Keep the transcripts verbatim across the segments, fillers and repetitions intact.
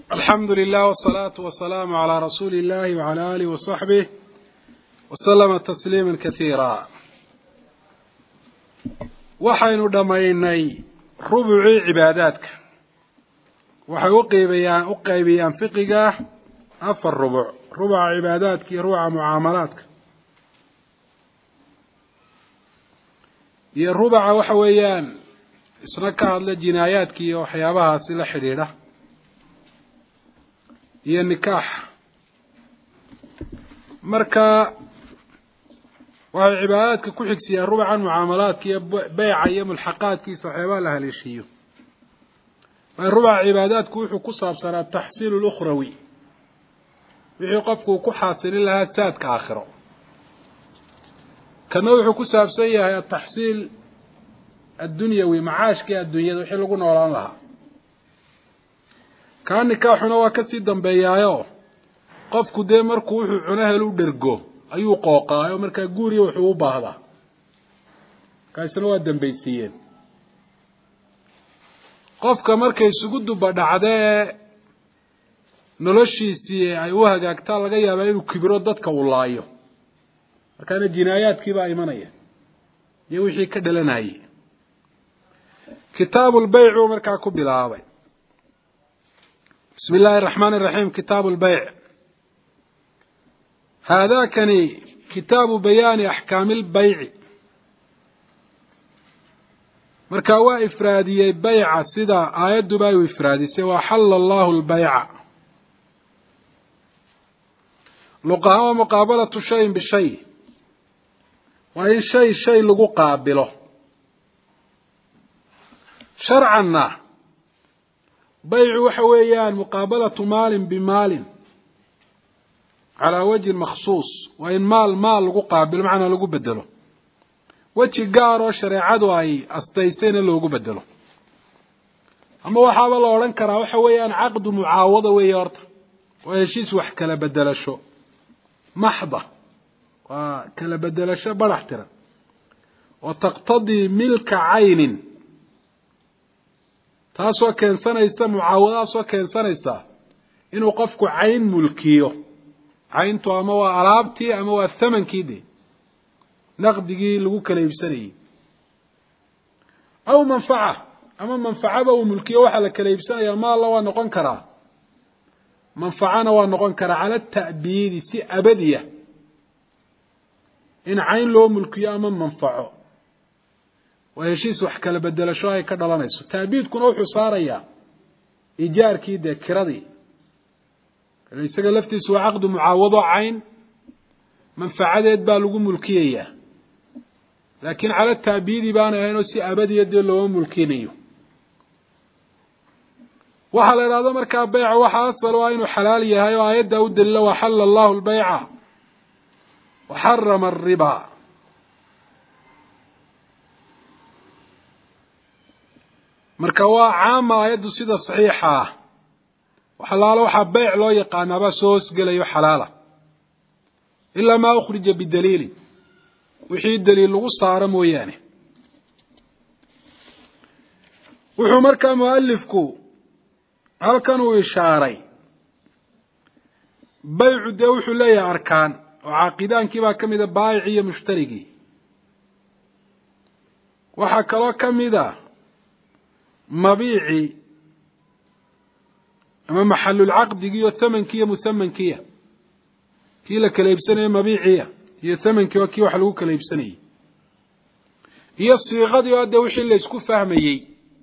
الحمد لله والصلاة والسلام على رسول الله وعلى آله وصحبه وسلم تسليما كثيرا. waxaynu dhamaynay rubuci cibaadaadka waxay u qeybiyaan u qeybiyaan fiqiga afar rubuc rubuca cibaadaadka iyo rubuca mucaamalaadka iyo rubuca waxa weeyaan isna ka hadla jinaayaadka iyo waxyaabahaasi la xiriira iyo nikaax. marka waxay cibaadaadka ku xigsiyaa rubucan mucaamalaadka iyo bayca iyo mulxaqaadkiisa waxyaabaha la haleeshiiyo. way rubuca cibaadaadku wuxuu ku saabsanaa taxsiil ukhrawi wixii qofku ku xaasilin lahaa saadka aakhiro. kana wuxuu ku saabsan yahay taxsiil adduunyawi macaashka adduunyada wixii lagu noolaan lahaa. kaan nikaaxuna waa ka sii dambeeyaayo qofku dee markuu wuxuu cuno helu dhergo ayuu qooqaayo markaa guuriyo wuxuu u baahdaa kaasina waa dambaysiiyeen. qofka markay isugu duba dhacdee noloshiisii ay u hagaagtaa laga yaabaa inuu kibiro dadka u laayo markaana jinaayaadkii baa imanaya iyo wixii ka dhalanayay. kitaabu lbayc uu markaa ku bilaabay. بسم الله الرحمن الرحيم. كتاب البيع هذا كان كتاب بيان أحكام البيع. مركوا إفرادية بيع سدا آيات دبي إفرادي سوى حل الله البيع لقاء مقابلة شيء بالشيء وإن شيء شيء لقو قابله شرعنا بيع وحويان مقابلة مال بمال على وجه مخصوص وإن مال مال لقو قابل معنا لقو بدله وجه قارو شريعة أي أستيسين لقو بدله. أما وحاب الله ورنكرا وحويان عقد معاوضة ويارت ويشيس وحكلا بدل شو محضة وكلا بدل شو برحترا وتقتضي ملك عين taasoo keensanaysa mucaawadaasoo keensanaysa inuu qofku cayn mulkiyo. cayntu ama waa alaabtii ama waa thamankii de naqdigii lagu kala iibsanayay aw manfaca ama manfacaba uu mulkiyo waxa la kala iibsanaya maal waa noqon karaa manfacana waa noqon karaa cala ta'biidi si abadiya in cayn loo mulkiyo ama manfaco وهشيس وحكلا بدل شوية كدلانيسو تأبيد كنا وحو صاريا إيجار كيدا كردي ليس لفتي سوى عقد معاوضة عين منفعة يدبا لغو ملكية لكن على التأبيد بانا هنا سي أبدي يدي لغو ملكينيو. وحل هذا مركا بيع وحاصل وين حلالي هاي وآيات داود الله وحل الله البيع وحرم الربا. marka waa caam ayadu sida saxiixa waxalaalo waxa bayc loo yaqaanaba soos galayo xalaala illa ma ukhrija bidaliil wixii daliil lagu saaro mooyaane. wuxuu markaa muallifku halkan uu ishaaray baycu de wuxuu leeyahay arkaan oo caaqidaankii baa kamida baayic iyo mushtarigi. waxa kaloo kamida مبيعي أما محل العقد هي ثمن كيه مثمن كيه كي لك ليبسني مبيعية هي ثمن كيه وكي وحلوك ليبسني هي الصيغة دي وادة وحي اللي يسكو فهمي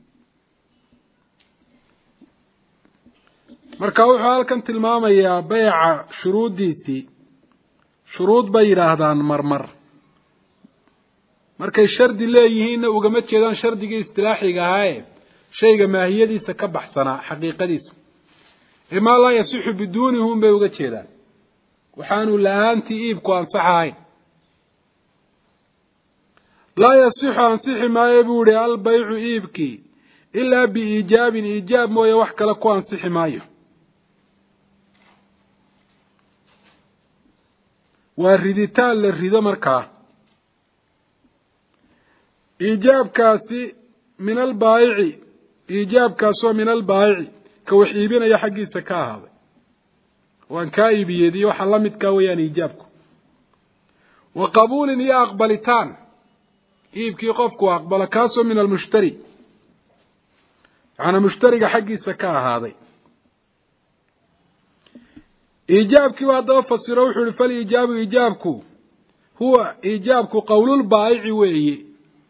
مركاو حال كانت الماما يا بيع شروط ديسي شروط بيرا هذان مرمر مركا الشرد اللي يهينا وقمت شيدان شرد جي استلاحي هاي شيء ماهيديسا ka baxsana xaqiiqadiisa ima la yasihu bidunihum bay uga jeedaan waxaanu laanti iibku ansaxay la yasihu ansaxi ma yaburi al bay'u iibki illa bi ijabin ijab mooye wax kale ku ansaxi maayo. waa riditaan la rido markaa ijaabkaasi min al baa'i'i إيجاب كاسو من البائع كوحيبين يا حقي سكا هذا وان كايب يدي وحلمت كاويان إيجابكم وقبول يا أقبلتان إيبكي قفك وأقبل كاسو من المشتري أنا مشتري حقي سكا هذا إيجابك وهذا فسروح فالإيجاب إيجابك هو إيجابك قول البائع وهي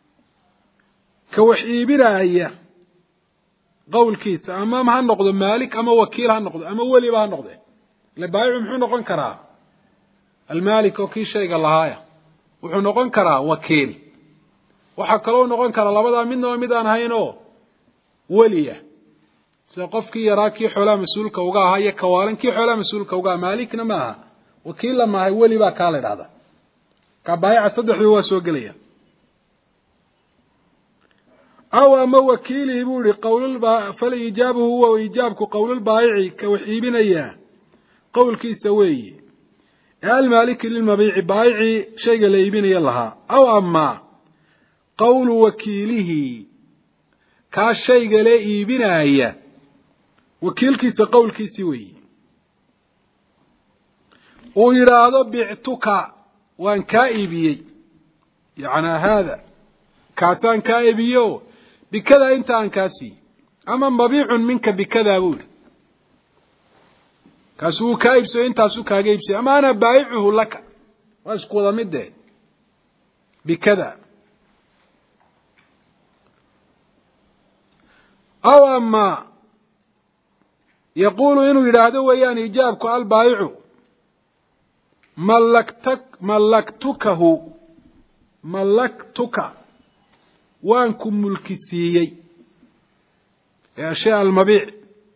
كوحيبنا هي قول كيس أمام هالنقد مالك أما وكيل هالنقد أما ولي بهالنقد البائع محو نقول كرا المالك وكيل شيء قال هاي وحو نقول كرا وكيل وحكلو نقول كرا لبدا منه ومدان هينو وليه سقفك يراكي حولا مسؤولك وقا هاي كوالنكي حولا مسؤولك وقا مالكنا معها وكيل لما هي ولي با كالد هذا كبايع صدح هو سوق ليه أو أما وكيله يقول قول البائع فالإيجاب هو وإيجابك قول البائع كوحيبنا إياه قول كي سوي المالك للمبيع بائع شيء ليبين يلها أو أما قول وكيله كالشيء ليبين إياه وكيل كيس قول كي سوي ويراد بعتك وان كائبي يعني هذا كاسان كائبيو بكذا انت عن كاسي اما مبيع منك بكذا اقول كاسو كايبسو انت سو كايبسو اما انا بايعه لك واسكو ضمده بكذا او اما يقول انه يراد ويان ايجابك البايع ملكتك ملكتكه ملكتك وانكم ملكسيي يا شيء المبيع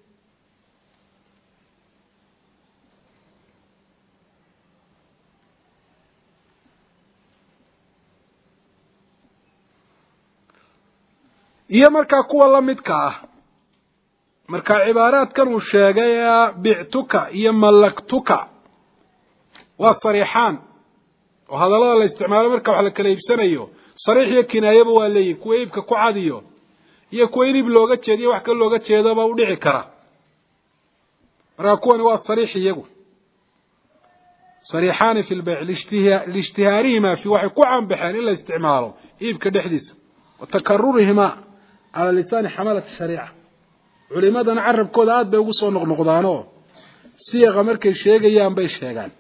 iyo marka kuwa la midka ah marka cibaaraadkan uu sheegay bi'tuka iyo malaktuka waa sariixan oo hadalada la isticmaalo marka wax la kala iibsanayo صريح يكنايبه waa leeyahay kuwa iibka ku cadiyo iyo kuwa iib looga jeediyo wax ka looga jeedaba u dhici kara marka kuwan waa صريح iyagu صريحان في البيع لاشتهارهما في waxay ku canbaxeen in la isticmaalo iibka dhexdiisa وتكررهما على لسان حملة الشريعة culimadan carabkooda aad bay ugu soo noqnoqdaano siiqa markay sheegayaan bay sheegaan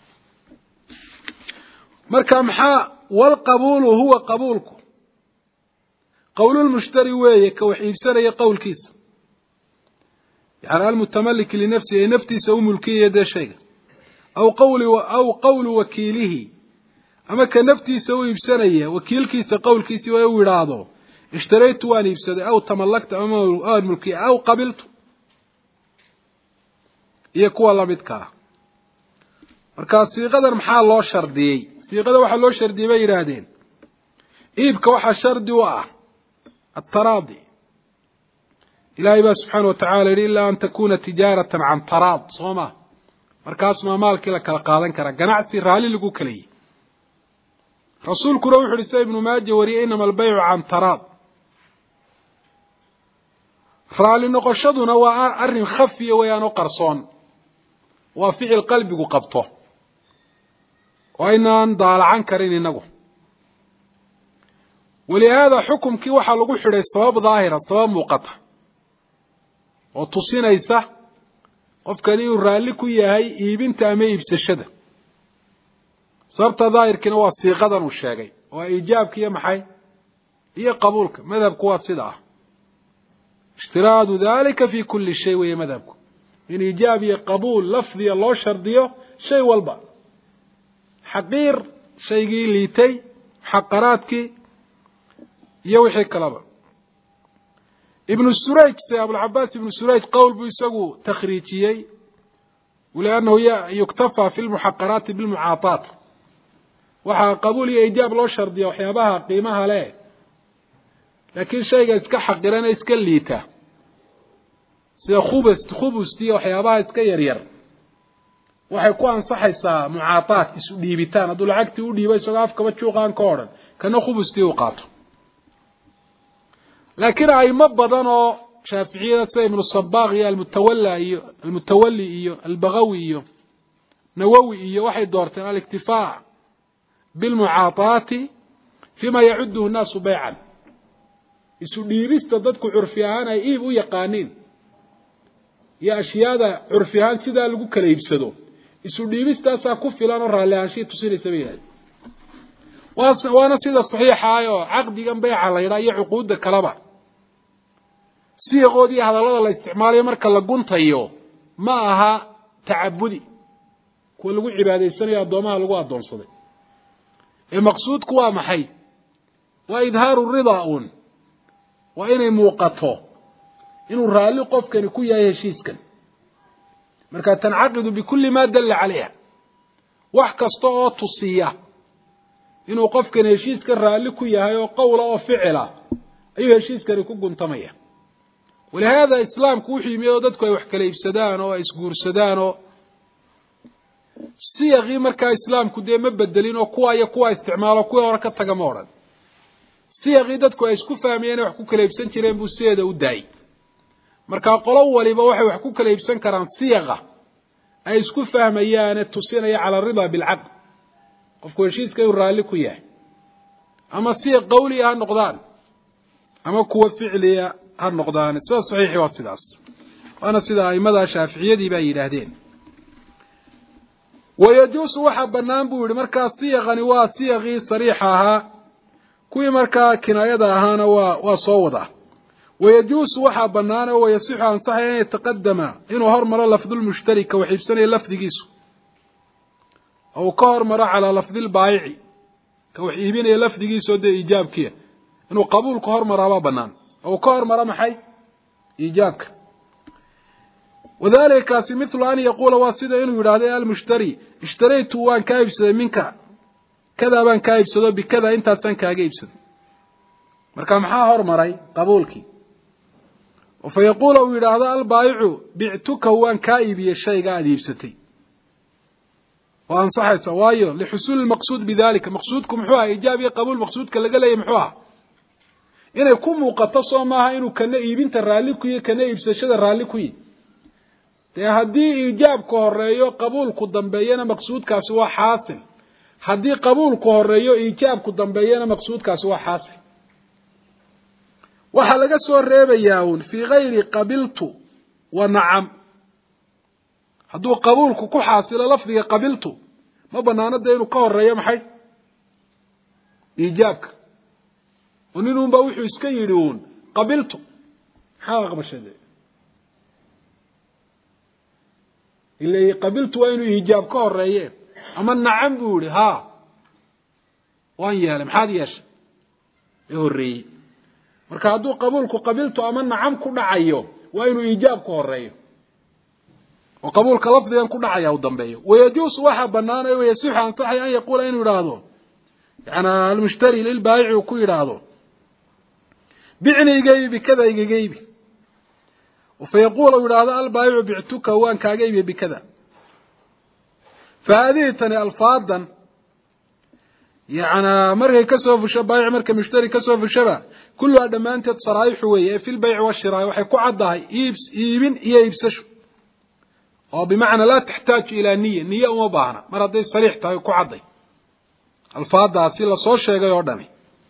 marka maxaa والقبول هو قبولك قول المشتري ويه كوحيب سنة قول كيس يعني المتملك لنفسه نفتي سو ملكية ده شيء أو قول و أو قول وكيله أما كنفتي سوي بسنة وكيل كيس قول كيس ويراضه اشتريت واني بسنة أو تملكت أو الملكية أو قبلت يكوى الله بدكاه marka siiqadan maxaa loo shardiyay siiqada waxa loo shardiyay bay yiraahdeen iibka waxa shardi u ah at-taradi ilaahay ba subhanahu wa ta'ala illa an takuna tijaratan an tarad soma markaas ma maalki la kala qaadan kara ganacsi raali lagu kalay rasuulku wuxuu xisay ibn maajah wariye inama al-bay'u an tarad raali noqoshaduna waa arin khafiya wayaan oo qarsoon waa ficil qalbigu qabto وإنان ضالعان كرين إنه ولهذا حكم كي وحا لغو حري الصواب ظاهرة الصواب مقطع وتصين إيسا قف كليو رالكو ياهي إيبين تأمي بسشدة صارت ظاهر كنوا السيقظا والشاقي وإيجابك يا محي هي قبولك مذهبك واصدعة اشتراط ذلك في كل شيء وهي مذهبك من إيجابي قبول لفظي الله شرديه شيء والبعض حقير شيء ليتي حقراتك يوحي كلابا ابن السريج سي أبو العباس ابن السريج قول بيساقو تخريجيي ولأنه يكتفى في المحقرات بالمعاطات وحا قبول إيجاب لو شرديه وحيابها قيمها له لكن شيء اسكا حقيرنا اسكا ليتا سي خوبست خوبستي وحيابها اسكا يرير waxay ku ansaxaysaa mucaataad isu dhiibitaan haduu lacagtii u dhiibay isagoo afkaba juuqaan ka oran kana khubustii u qaato laakiin ay ma badan oo shaaficiyada sida ibnu sabaaq iyo almutawalla iyo almutawalli iyo albagawi iyo nawawi iyo waxay doorteen aliktifaa bilmucaataati fima yacuduhu nnaasu baycan isu dhiibista dadku curfi ahaan ay iib u yaqaaniin iyo ashyaada curfi ahaan sidaa lagu kala iibsado isu dhiibistaasaa ku filan oo raalli ahaanshihii tusinaysa bay yidhahdeen waana sida saxiixa ah oo caqdigan bayca la yidhaha iyo cuquudda kaleba siiqood iyo hadallada la isticmaalayo marka la guntayo ma aha tacabudi kuwa lagu cibaadaysanayo addoomaha lagu addoonsaday ee maqsuudku waa maxay waa idhaaru ridaa un waa inay muuqato inuu raalli qofkani ku yahay heshiiskan marka tancaqidu bikulli maa dalla calayha wax kasta oo tusiya inuu qofkani heshiiskan raalli ku yahay oo qowla oo ficila ayuu heshiiskani ku guntamaya walihaada islaamku wuxuu yimid oo dadku ay wax kala iibsadaan oo ay isguursadaan oo siyaqii markaa islaamku dee ma bedelin oo kuwa iyo kuwa isticmaalo kuwii hore ka taga ma odhan siyaqii dadku ay isku fahmayeen inay wax ku kala iibsan jireen buu sideeda u daayey markaa qolo waliba waxay wax ku kala iibsan karaan siyaqa ay isku fahmayaane tusinaya cala aridaa bilcaqd qofku heshiiska inuu raalli ku yahay ama siyaq qawliya ha noqdaan ama kuwa ficliya ha noqdaan sida saxiixi waa sidaas waana sida aimada shaaficiyadii baa yidhaahdeen wayajuusu waxaa bannaan buu yihi markaa siyaqani waa siyaqii sariixa ahaa kuwii markaa kinaayada ahaana waa waa soo wadaa wayajuusu waxaa bannaan oo wayasixu ansaxaya an yataqadama inuu hormaro lafdulmushtari ka wax iibsanaya lafdigiisu oo uu ka hormaro calaa lafdilbaayici ka wax iibinaya lafdigiisu dee iijaabkiya inuu qabuulka hormaraabaa bannaan oo uu ka hormaro maxay iijaabka wadalika kaasi mithlu an yaquula waa sida inuu yidhaahdo almushtari ishtaraytu waan kaa iibsaday minka kadaa baan kaa iibsado bikada intaasaan kaaga iibsado marka maxaa hormaray qabuulkii fa yaquula uu yidhaahdo albaayicu bictuka waan kaa iibiyey shayga aada iibsatay waa ansaxaysa waayo lixusuuli lmaqsuud bidalika maqsuudku muxuu aha iijaab iyo qabuul maqsuudka laga leeyay muxuu aha inay ku muuqato soo maaha inuu kana iibinta raalli ku yihi kana iibsashada raalli ku yihi dee haddii iijaabku horeeyo qabuulku dambeeyana maqsuudkaasi waa xaasil haddii qabuulku horeeyo iijaabku dambeeyana maqsuudkaasi waa xaasil waxaa laga soo reebayaa un fii gayri qabiltu wa nacam hadduu qabuulku ku xaasilo lafdiga qabiltu ma banaano dee inuu ka horeeyo maxay iijaabka oo nin unba wuxuu iska yidhi uun qabiltu maxaa aqbashade ila qabiltu waa inuu iijaab ka horeeye ama nacam buu yihi ha waan yeelay maxaad yeeshay ee horreeyey marka hadduu qabuulku qabiltu ama nacam ku dhacayo waa inuu iijaab ka horeeyo oo qabuulka lafdigan ku dhacaya u dambeeyo wayajuusu waxaa bannaan oo yasixu ansaxay an yaquula inuu yidhaahdo yani almushtari lilbaayici uu ku yidhaahdo bicni igaybi bikada igagaybi fayaquula uu yidhaahdo albaayicu bictuka waan kaaga iibiye bikada fa haadihi tani alfaadan yana markay kasoo fusho baayic marka mushtari kasoo fushaba kulluhaa dhammaanteed saraaixu weeye ee fi lbayci washiraai waxay ku caddahay iibs iibin iyo iibsasho oo bimacnaa laa taxtaaju ilaa niya niye uma baahna mar hadday sariix tahay ku cadday alfaadaasi lasoo sheegay oo dhami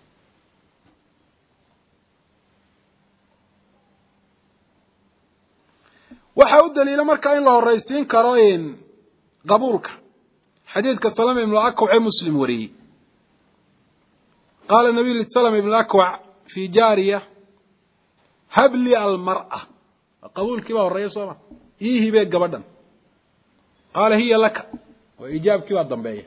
waxaa u daliila markaa in la horaysiin karo qabuulka xadiidka salama ibnu akwac ee muslim wariyey qaala nabiy salama ibnu akwac fii jaariya habli almar'a qabuulkii baa horeeya sooma ii hibee gabadhan qaala hiya laka waa iijaabkii baa dambeeya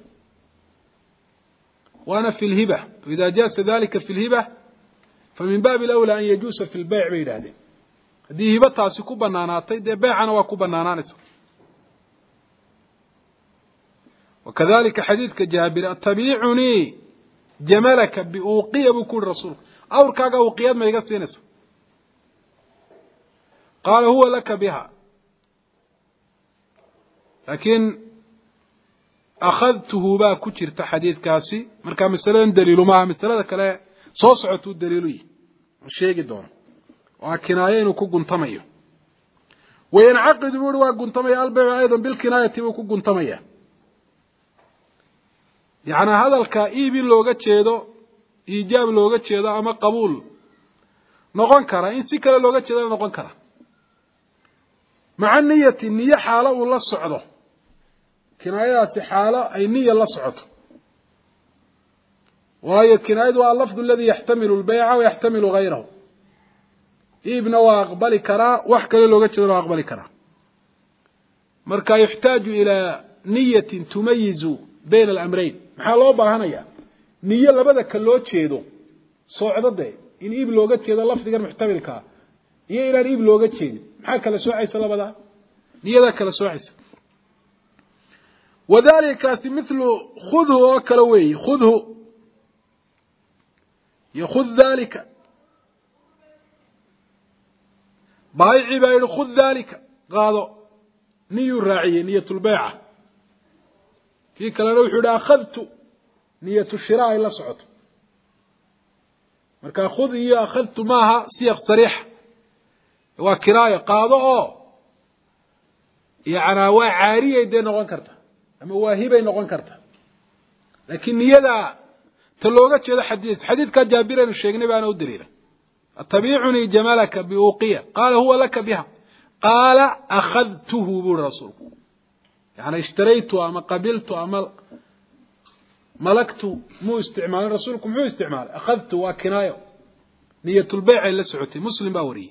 waana fi lhiba ida jaasa dalika fi lhiba famin baabi alawlaa an yajuusa fi lbayc bay yidhahdeen haddii hiba taasi ku banaanaatay dee beecana waa ku banaanaanaysa wakadalika xadiidka jaabir atabiicunii jamalaka biuqiya buu ku yihi rasuulku awrkaaga uqiyad ma iga siinaysa qaala huwa laka biha laakiin akhadtuhu baa ku jirta xadiidkaasi markaa masaladan daliilu maaha masalada kale soo socotuu daliilu yihi sheegi doono وكنايين وكقنطمية وينعقد بوري وقنطمية البيع أيضا بالكناية وكقنطمية يعني هذا الكائب لوجت شيء إيجاب لوجت شيء أما قبول نقول كرا إن سكر لوجت شيء نقول كرا مع النية النية حالة ولا الصعدة كنايات حالة أي نية لا صعدة وهي كناية واللفظ الذي يحتمل البيع ويحتمل غيره ابن واقبل كرا وحكى لوجت شيء واقبل كرا مركا يحتاج إلى نية تميز بين الأمرين maxaa loo baahanaya niyo labada ka loo jeedo soocdade in iib looga jeedo lafdigan muxtamilka iyo inaan iib looga jeedin maxaa kala soocaysa labada niyada kala soocaysa wadalika mithlu khudhu oo kala weey khudhu yakhudh dhalika baayici baa yidhi khudh dhalika qaado niyu raaciye niyatul bay'a في كلام وحده أخذت نية الشراء إلا صعد مركا أخذ هي أخذت معها سياق صريح وكراية قاضي يعني هو عارية يدين نغن كرتها أما واهبة نغن كرتها لكن نية تلوغت هذا حديث حديث كان جابرا الشيخ بأنا ودليلا أتبيعني جمالك بأوقية قال هو لك بها قال أخذته بالرسول يعني اشتريته أما قبلته أما ملكته مو استعمال رسولكم مو استعمال أخذته وكناية نية البيع اللي سعوتي مسلم باوري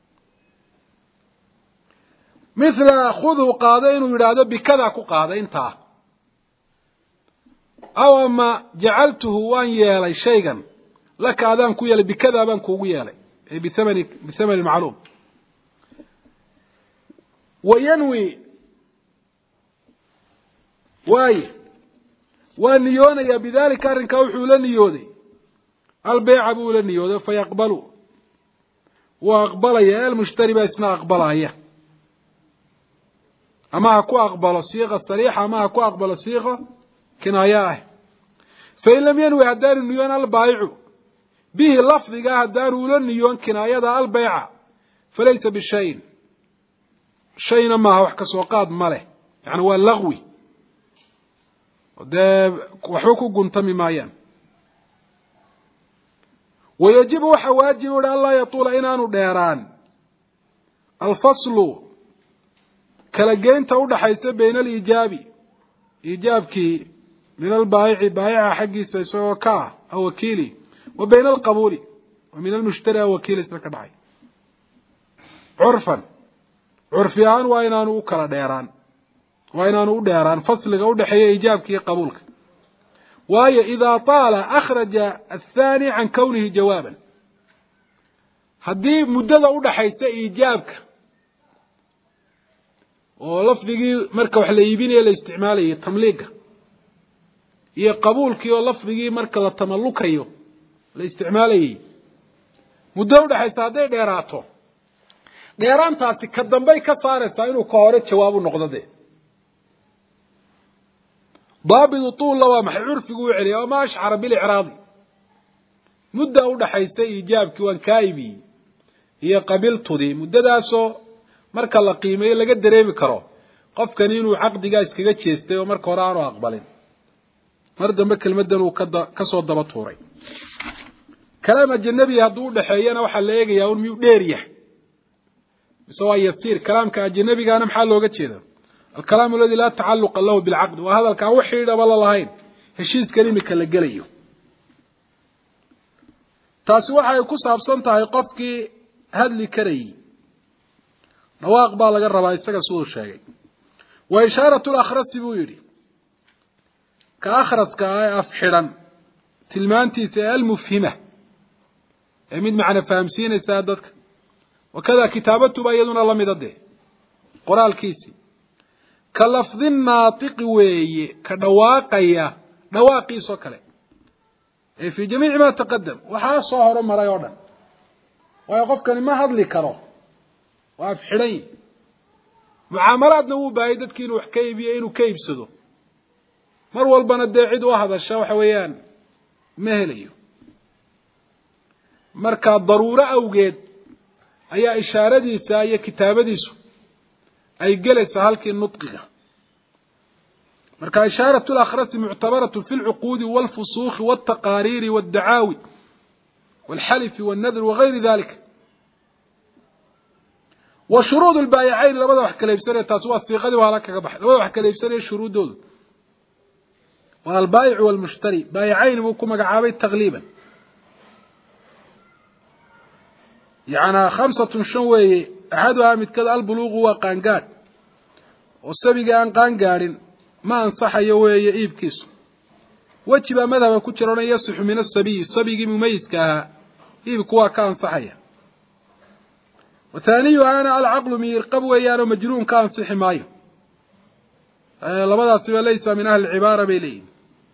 مثل خذوا قاضين ويراد بكذا قاضين تا أو أما جعلته وان يالي شيئا لك أذان كو يالي بكذا بان كو يالي بثمن بثمن المعلوم وينوي واي والنيون يا بذلك أرنك وحول النيودي البيع بول النيودي فيقبلوا وأقبل يا المشتري باسمه أقبلها هي أما أكو أقبل الصيغة الصريحة أما أكو أقبل الصيغة كناياه فإن لم ينوي هدار النيون البايع به اللفظ قاه هدار ولا النيون كناية البيع فليس بالشيء شيء ما هو حكى سوقات ماله يعني هو اللغوي ده وحوكو قنتمي مايان ويجب وحواجب الله يطول إنان ديران الفصل كالجين تود حيث بين الإيجابي إيجابك من البائع بائع حقي سيسوى كا أو وكيلي وبين القبول ومن المشتري أو وكيل سركدعي عرفا عرفيان وإنان وكرا ديران وإنان ديران فصل قود حي إيجابك قبولك وهي إذا طال أخرج الثاني عن كونه جوابا هدي مدة قود حيث إيجابك ولفظي مركا وحليبيني الاستعمالي تمليك هي قبولك ولفظي مركا للتملكي الاستعمالي مدة قود حيث هذا ديراته ديران تاسي كدنبي كسارة ساينو كهورة جواب النقطة دي ضابط طول لوا محعور في قوعلي وما أشعر بالإعراضي مدة أولا حيثي إيجابك وانكايبي هي قبلت دي مدة داسو مركا الله قيمة لقد دريبي كرو قف كانينو عقد قايس كيغا تشيستي ومركا ورانو أقبلين مردا مكا المدن كسو الضبطوري كلام الجنبي هدو لحيانا وحلايقي يقول ميو ديريح بسوا يصير كلام كالجنبي كان محلو قد شيدا الكلام الذي لا تعلق له بالعقد وهذا الكلام وحيد والله لهين هشيز كريم كلا جليه تاسوا waxay ku saabsan tahay qofkii hadli karay dhawaaq baa laga rabaa isaga soo sheegay wa ishaaratu al-akhras buu yiri ka akhraska ay afxiran tilmaantiisa al-mufhima ee mid macna fahamsiinaysa dadka wakada kitaabatu bayaduna lamidade qoraalkiisi كلفظ الناطق وي كدواقيا دواقي سو كله في جميع ما تقدم وحا سو هور مراي ودن واي قف كان ما هدلي كرو واف خيرين معاملاتنا و بايددكii inuu wax kaybiyo inuu kaybsado mar walbana deecid waa hadasha waxa weeyaan ma helayo marka daruuro awgeed ayaa ishaaradiisa iyo kitaabadiisu ay gelaysaa halkii nudqiga marka ishaaratu al-akhrasi mu'tabaratu fi al-uqud wal-fusukh wat-taqarir wad-da'awi wal-half wan-nadr wa ghayr dhalika wa shurud al-bay'ayn labada wax kala iibsanay taas waa siiqadii waa la kaga baxay labada wax kala iibsanay shuruudoodu waa al-bay' wal-mushtari bay'ayn buu ku magacaabay taqliban يعني خمسة شوي أحدها متكد البلوغ وقانقاد والسبق أن قانقاد ما أنصح يوي إيب كيس وجب مذهب كترون يصح من السبي السبق مميز كها إيب كوا كان صحيح وثانيها أنا العقل ميرقب ويانا مجنون كان صحي مايو لبدا سوى ليس من أهل العبارة بيلين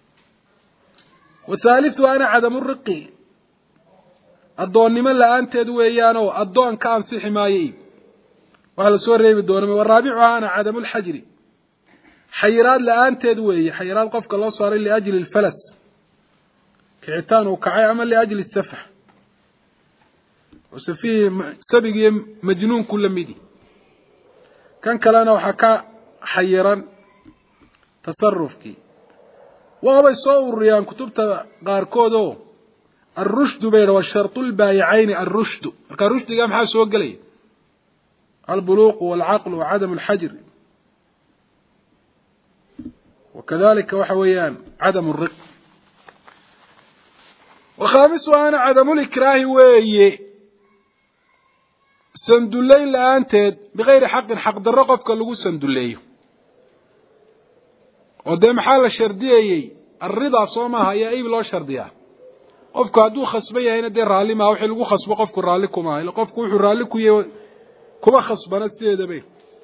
وثالثها أنا عدم الرقي الضوء لا أنت دويانو الضوء كان صحي مايو وهذا سوى ريب الدون والرابعها أنا عدم الحجر حيران لا أنت دوي حيران قفك الله صار لأجل الفلس كعتان وكعي عمل لأجل السفح وسفيه سبق مجنون كل ميدي كان كلانا وحكا حيران تصرفك وهو يصور ريان كتبت غاركودو الرشد بين والشرط البايعين الرشد الرشد قام حاسس وقلي البلوغ والعقل وعدم الحجر وكذلك وحويان عدم الرق وخامس وانا عدم الإكراه وي سندلين لأنتد بغير حق حق الرقف كاللغو سندلين ودام حالة الشردية الرضا صومها يا ايب لو شردية قفك هدو خصبية هنا دي رالي ما وحي لغو خصبه قفك راليكو ما إلا قفك وحي راليكو ي... كما خصبنا السيدة بيه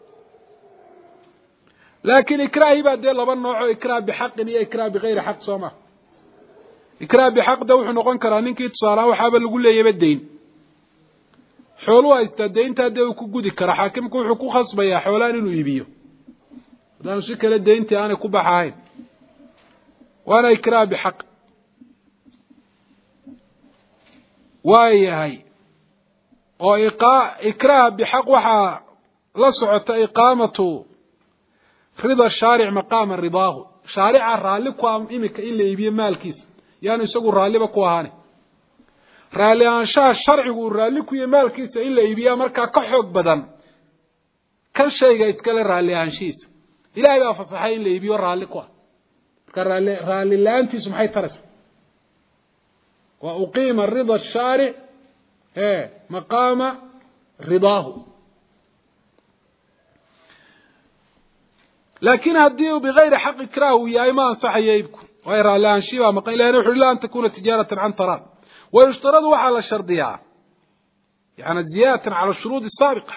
لكن إكراه بعد دي لبن نوعه إكراه بحق إيه إكراه بغير حق صومه إكراه بحق ده وحي نقون كرانين كي تصاراه وحابا لقول لي يبدين حولوا استدين تادي وكو قودي كرا حاكمكو وحكو خصبية حولان إنو يبيو لأنه شكل الدينتي أنا كوبا حاين وأنا إكراه بحق واي هاي وإقاء إكراه بحق وحا لصعت إقامة رضا الشارع مقام الرضاه شارع الرالك وام إمك إلا يبيه مالكيس يعني يساقوا الرالبك وهاني رالي أنشاء الشرع والرالك ويمالكيس إلا يبيه مركا كحوك بدن كل شيء يسكال الرالي أنشيس إلا يبقى فصحين إلا يبيه الرالك واه رالي اللي أنت سمحي ترس وأقيم الرضا الشارع ايه مقام رضاه لكن هديه بغير حق إكراه يا إيمان صح يبكو ويرى الآن شيئا مقام إلا نوح إلا أن تكون تجارة عن تراب ويشترط على الشرطية يعني زيادة على الشروط السابقة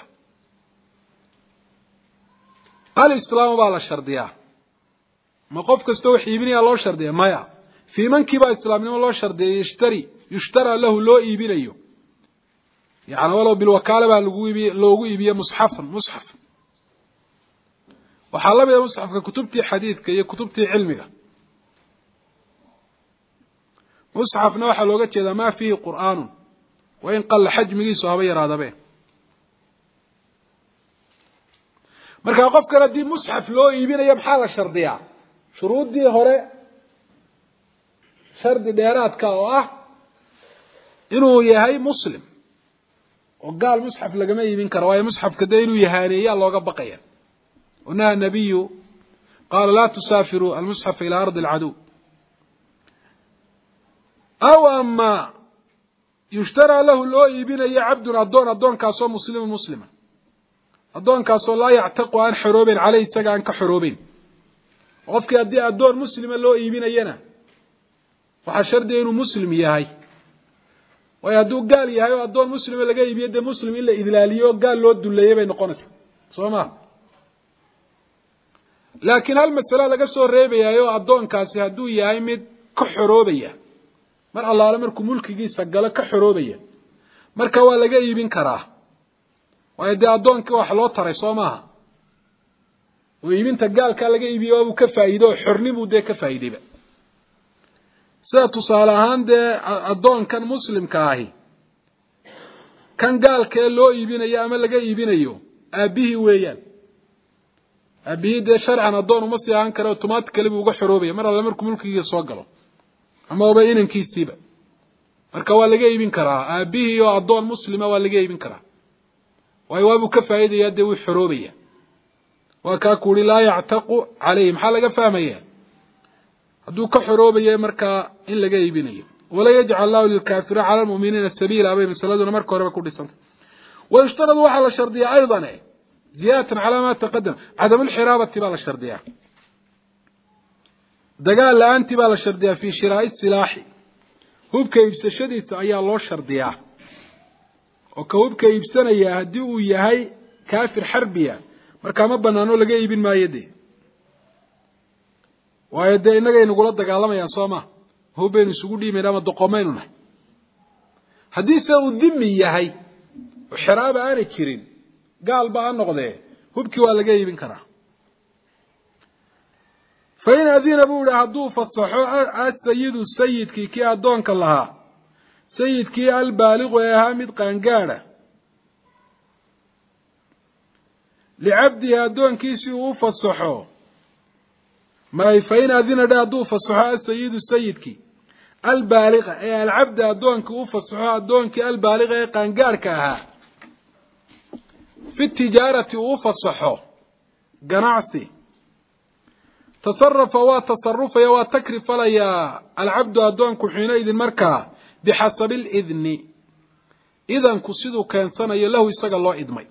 الإسلام على الشرطية ما قفك استوحي يبني الله الشرطية ما يا في من كبا إسلامي الله الشرطية يشتري يشترى له لو إيبينيه يعني ولو بالوكالة بقى لوغو إيبيا مصحفا مصحف وحالة يا مصحف كتبتي حديثك هي كتبتي علمك مصحف نوحة لوغتي إذا ما فيه قرآن وإن قل حجمه صحابي هذا به مركا قف كلا دي مصحف لو إيبين أيام حالة شرطية شروط دي هوري شرط ديرات كاواه إنه يهي مسلم وقال مصحف لقما يبين كرواية مصحف كده إنه يهاني الله قبقيا ونهى النبي قال لا تسافروا المصحف إلى أرض العدو أو أما يشترى له لو يبين أي عبد الدون الدون كاسو مسلم مسلما الدون كاسو لا يعتق عن حروب عليه سجى عن كحروبين وقفك أدي الدون مسلم لو يبين أينا وحشر دينه مسلم يهاي ويهدو قال يهاي الدون مسلم اللي جاي بيد مسلم إلا إذلاليه قال له الدول يبين قنص سوما لكن هالمسألة لقى سو ريبي يهاي الدون كاسي هدو يهاي مد كحروبية مر الله على مركو ملكي سجل كحروبية مركا waa laga iibin karaa way de adoonka wax loo taray Soomaha oo iibinta gaalka laga iibiyo uu ka faa'iido xornimo de ka faa'iideyba sida tusaale ahaan de adoonkan muslimka ahi kan gaalkee loo iibinayo ama laga iibinayo aabihii weeyaan aabihii dee sharcan addoon uma sii ahaan karo automatically buu uga xoroobaya mar alla markuu mulkigiisa soo galo ama oba inankiisiiba marka waa laga iibin karaa aabihii oo addoon muslima waa laga iibin karaa waayo waabuu ka faa'iidayaa dee wuu xoroobaya waa kaa ku uhi laa yactaqu calayhi maxaa laga fahmaya hadduu ka xoroobaya markaa in laga iibinayo wala yajcal allahu lilkaafiriina cala almu'miniina sabiila bay masaladuna marka horeba ku dhisantay wayushtaradu waxaa la shardiyaa aydan ziyaadatan calaa maa taqadam cadamu lxiraabati baa la shardiyaa dagaal la-aantii baa la shardiyaa fii shiraa'i silaaxi hubka iibsashadiisa ayaa loo shardiyaa oo ka hubka iibsanaya haddii uu yahay kaafir xarbiya markaa ma banaano laga iibin maayo dee waayo dee innagay nagula dagaalamayaan soo ma hub baynu isugu dhiimayna ama doqomaynu nahay haddiise uu dhimi yahay oo xiraaba aanay jirin gaalba ha noqdee hubkii waa laga iibin karaa fa in adina buu yihi hadduu fasaxo asayidu sayidkii kii addoonka lahaa sayidkii albaaliqu ee ahaa mid qaangaadha licabdihi addoonkiisii uu u fasaxo may fa in adina dhe hadduu fasaxo asayidu sayidkii albaaliqa ee alcabdi addoonkii u fasaxo addoonkii albaaliqa ee qaangaadhka ahaa fi tijaarati uu u fasaxo ganacsi tasarafa waa tasarufaya waa takrifalayaa alcabdu addoonku xiinaidin markaa bixasabi alidni idanku siduu keensanayo lahu isaga loo idmay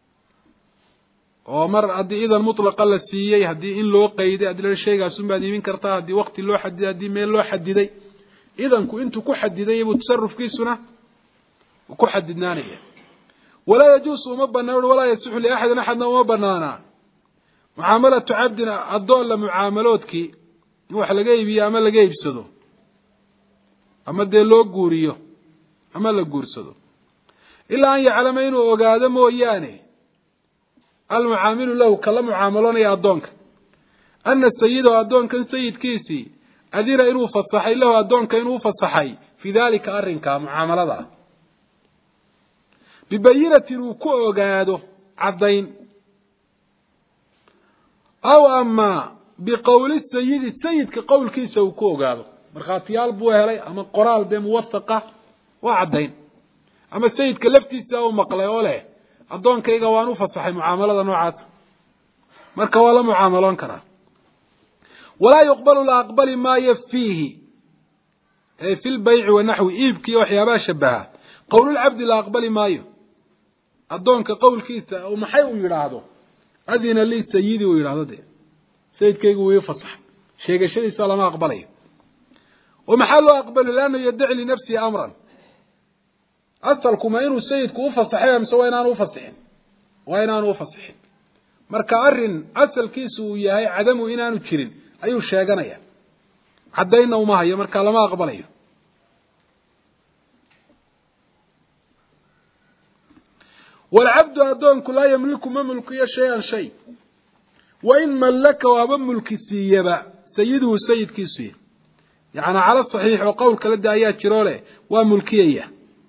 oo mar haddii idan mutlaqa la siiyey haddii in loo qayday haddii la sheegaasun baad iibin kartaa haddii waqti loo xadiday haddii meel loo xadiday idanku intuu ku xadiday buu tasarufkiisuna ku xadidnaanaya walaa yajuusu uma banaan walaa yasixu liaxadin axadna uma banaana mucaamalatu cabdin addoon la mucaamaloodkii in wax laga iibiyo ama laga iibsado ama dee loo guuriyo ama la guursado ilaa an yaclama inuu ogaado mooyaane almucaamilu lahu kala mucaamaloonaya addoonka ana sayidahu addoonkan sayidkiisii adina inuu fasaxay lahu addoonka inuu fasaxay fii daalika arrinkaa mucaamalada ah bibayinatin uu ku ogaado caddayn aw ama biqowli sayidi sayidka qowlkiisa uu ku ogaado markhaatiyaal buu helay ama qoraal dee muwasaqa waa caddayn ama sayidka laftiisa u maqlay oo leh addoonkayga waan u fasaxay mucaamalada noocaasa marka waa la mucaamaloon karaa walaa yuqbalu la aqbali maayo fiihi ee fi lbayci wanaxwi iibkiiyo waxyaabaha shabaha qowlulcabdi la aqbali maayo addoonka qowlkiisa oo maxay uu yidhaahdo adina lii sayidi uu yidhahdo dee sayidkaygu wuu ii fasaxay sheegashadiisa lama aqbalayo oo maxaa loo aqbali laanna yadaci linafsihi amran asalkuma inuu sayidku u fasaxay mise waa inaanu ufasixin waa inaanu ufasixin marka arrin asalkiisu uu yahay cadamu inaanu jirin ayuu sheeganaya caddaynna uma hayo marka lama aqbalayo walcabdu addoonku laa yamliku ma mulkiyo shay-an shay wain mallaka waaba mulki siiyaba sayiduhu sayidkiisu yahy yacnaa cala saxiix oo qowl kala da ayaa jiroo leh waa mulkiyaya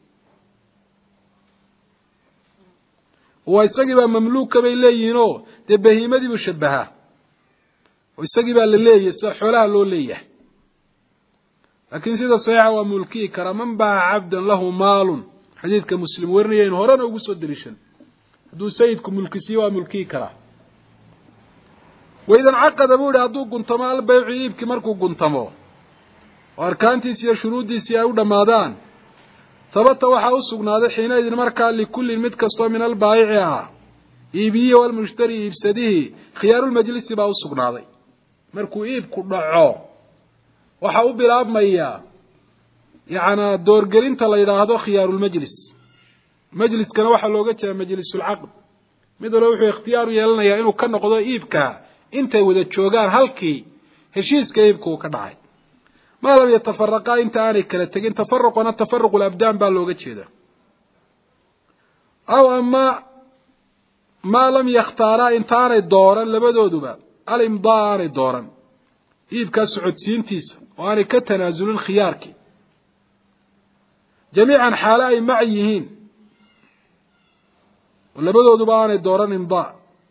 waa isagii baa mamluuka bay leeyihiinoo dee bahiimadii buu shabahaa oo isagii baa la leeyahay sida xoolaha loo leeyahay laakiin sida saxiixa waa mulkiyi karaa man baaca cabdan lahu maalun xadiidka muslim warinayaynu horena ugu soo dariishan hadduu sayidku mulkisiiyo waa mulkiyi karaa waidan caqada buu yihi hadduu guntamo albaycu iibkii markuu guntamo oo arkaantiisi iyo shuruuddiisii ay u dhammaadaan habata waxaa u sugnaaday xiinaidin markaa likullin mid kastoo min albaayici ah iibiyihi walmushtari iibsadihii khiyaarulmajlisi baa u sugnaaday markuu iibku dhaco waxaa u bilaabmayaa yacnaa doorgelinta la yidhaahdo khiyaarulmajlis majliskana waxaa looga jeeda majlisulcaqd mid walba wuxuu ikhtiyaaru yeelanayaa inuu ka noqdo iibka intay wada joogaan halkii heshiiska iibka uu ka dhacay maa lam yatafaraqaa inta aanay kala tegin tafaruqana tafaruq labdaan baa looga jeeda aw ama maa lam yakhtaaraa intaanay dooran labadooduba alimdaa aanay dooran iibkaa socodsiintiisa oo aanay ka tanaasulin khiyaarkii jamiican xaalo ay mac yihiin ولبدودبا aanay dooran imdaa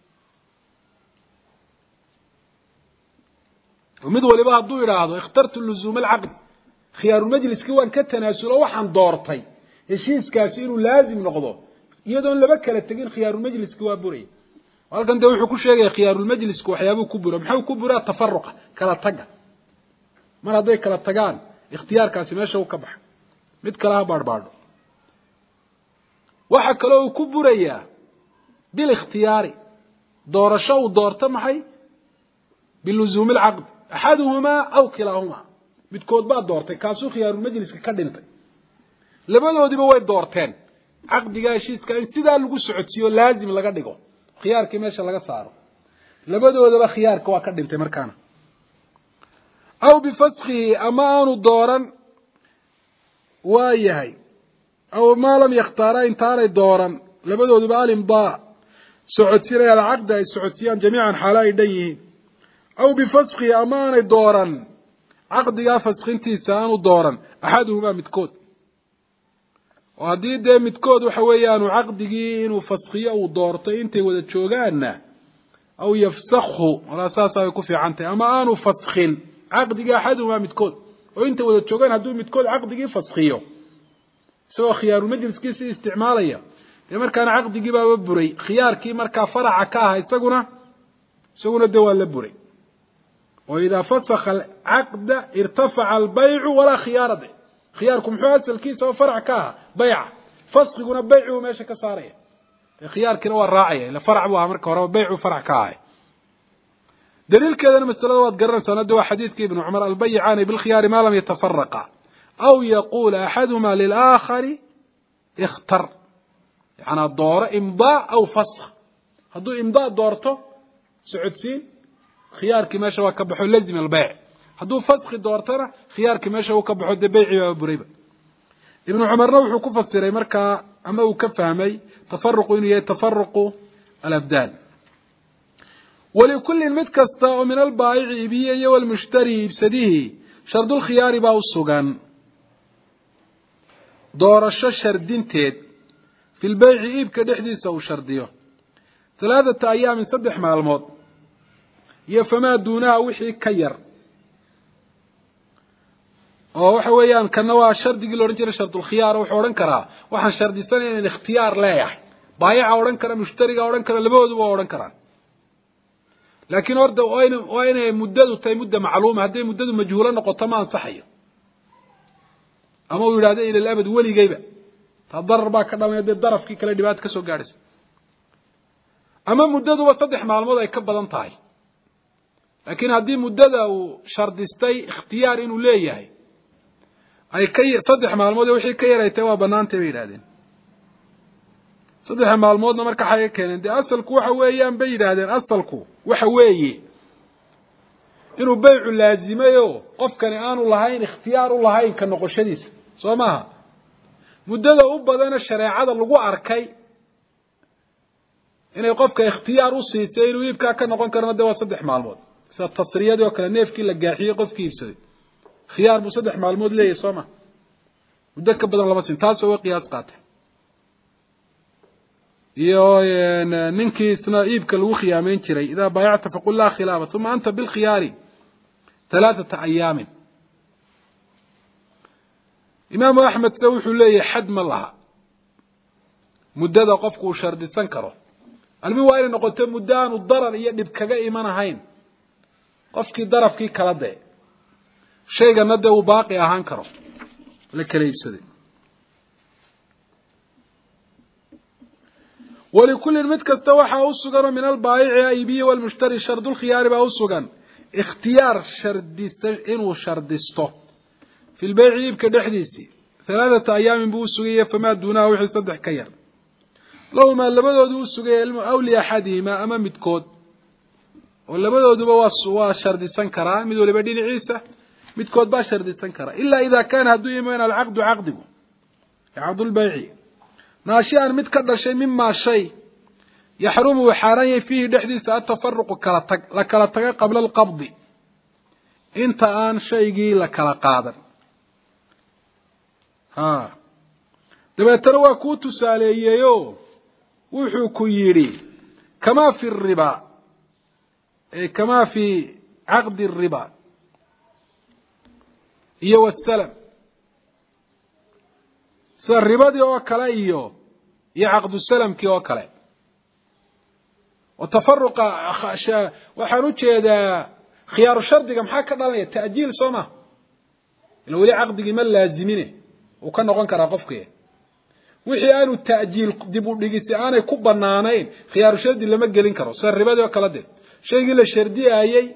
ومid waliba hadduu yidhaahdo ikhtartu luzuum alcaqd khiyaarulmajliskii waan ka tanaasulo waxaan doortay heshiiskaasi inuu laazim noqdo iyadoon laba kala tegin khiyaarulmajliski waa buraya halkan dee wuxuu ku sheegaya khiyaarulmajlisku waxyaabuu ku bura maxuu ku buraa tafaruqa kala taga mar hadday kala tagaan ikhtiyaarkaasi meesha uu ka baxa mid kale ha baadhbaadho waxa kaloo uu ku burayaa bilikhtiyaari doorasho uu doorto maxay biluzuumi alcaqd axaduhumaa aw kilaahumaa midkood baa doortay kaasuu khiyaarulmajliska ka dhintay labadoodiba way doorteen caqdiga heshiiska in sidaa lagu socodsiiyo laazim laga dhigo khiyaarkii meesha laga saaro labadoodaba khiyaarka waa ka dhintay markaana aw bifaskhihi ama aanu dooran waa yahay aw maa lam yakhtaara intaanay dooran labadooduba alimdaa socodsiinaya alcaqda ay socodsiiyaan jamiican xaalo ay dhan yihiin aw bifaskhihi ama aanay dooran caqdigaa faskhintiisa aanu dooran axaduhumaa midkood oo haddii dee midkood waxa weeyaanu caqdigii inuu faskhiyo uu doortay intay wada joogaanna aw yafsakhu walaa saasaa way ku fiican tahay ama aanu faskhin caqdigii axaduhumaa midkood oo intay wada joogaan hadduu midkood caqdigii faskhiyo isagoo khiyaarulmajliskiisi isticmaalaya dee markaana caqdigii baaba buray khiyaarkii markaa faraca ka aha isaguna isaguna dee waa la buray oo idaa fasakha alcaqda irtafaca albaycu walaa khiyaara de khiyaarku muxuu asalkiisa oo farac ka aha bayca faskiguna baycuu meesha ka saaraya dee khiyaarkiina waa raacaya ila farac buu ahaa marka horeba baycuu farac ka ahay daliilkeedana masalada waad garanaysaa de waa xadiidkii ibnu cumar albayicaani bilkhiyaari maa lam yatafaraqa aw yaquula axaduhumaa lilaakhari ikhtar yacanaa dooro imdaa aw faskh hadduu imdaa doorto socodsiin khiyaarkii meesha waa ka baxo lazim albeyc hadduu faskhi doortana khiyaarkii meesha uu ka baxo dee beycii baa burayba ibnu cumarna wuxuu ku fasiray markaa ama uu ka fahmay tafaruqu inuu yahay tafaruqu alabdaan walikullin mid kasta oo min albaayici iibiye iyo walmushtari iibsadihi shardulkhiyaari baa u sugan doorasho shardinteed fi lbeyci iibka dhexdiisa uu shardiyo halaathata ayaamin saddex maalmood iyo famaa duunaha wixii ka yar oo waxa weeyaan kana waa shardigii la odhan jiray shardulkhiyaar wuxuu odhan karaa waxaan shardisanaya inaan ikhtiyaar leeyahay baayaca odhan kara mushtariga odhan kara labadooduba waa odhan karaan laakiin horta waa inay muddadu tahay mudda macluuma hadday muddadu majhuulo noqoto ma ansaxayo ama uu yidhahdo ila labad weligayba taa darar baa ka dhalanaya dee darafkii kale dhibaata ka soo gaadhaysa ama muddaduba saddex maalmood ay ka badan tahay laakiin haddii muddada uu shardistay ikhtiyaar inuu leeyahay ay ka saddex maalmood wixii ka yaraytay waa banaantay bay yidhahdeen saddex maalmoodna marka waxay keeneen dee asalku waxa weeyaan bay yidhaahdeen asalku waxa weeye inuu baycu laazimayo qofkani aanu lahayn ikhtiyaar u lahayn ka noqoshadiisa soo maaha muddada u badana shareecada lagu arkay inay qofka ikhtiyaar u siisay inuu iibkaa ka noqon karana dee waa saddex maalmood sida tasriyadii oo kale neefkii la gaaxiyey qofkii iibsaday khiyaar buu saddex maalmood leeyahay soo ma muddo ka badan laba sin taas oo qiyaas qaatay iyo ninkii isna iibka lagu khiyaameyn jiray idaa baayacta faqul laa khilaaba uma anta bilkhiyaari halaathata ayaamin imaamu axmed se wuxuu leeyahay xad ma laha muddada qofku uu shardisan karo almi waa inay noqoto muddo aanu darar iyo dhib kaga iman ahayn qofkii darafkii kala dee shaygana dee uu baaqi ahaan karo la kala iibsaday walikullin mid kasta waxaa u suganoo min albaayici aibiyi walmushtari shardulkhiyaari baa u sugan ikhtiyaar shardisa inuu shardisto fi lbeyci iibka dhexdiisii halaathata ayaamin buu u sugaya famaa duunaha wixii saddex ka yar lahumaa labadoodu u sugaya aw liaxadihimaa ama midkood oo labadooduba waa waa shardisan karaa mid waliba dhinaciisa midkood baa shardisan karaa ilaa idaa kaana hadduu imaan alcaqdu caqdigu caqdulbeyci naashian mid ka dhashay mimaa shay yaxrumu uu xaaraan yahay fiihi dhexdiisa atafaruqu kala tag la kala taga qabla alqabdi inta aan shaygii la kala qaadan ha dabeetana waa kuu tusaaleeyeyo وحوك يري كما في الربا كما في عقد الربا إيو السلم سر الربا دي وكلا إيو يعقد السلم كي وكلا وتفرق وحنوش هذا خيار الشرط كم حاكا دالية تأجيل صوما لو لي عقد ما لازمينه وكان نقول كراقفك وحي أنو التأجيل دبو دقيسي أنا كوب بنانين خيار الشرط لما قلين كرو سر الربا دي وكلا دي شيء قيل الشردي أيي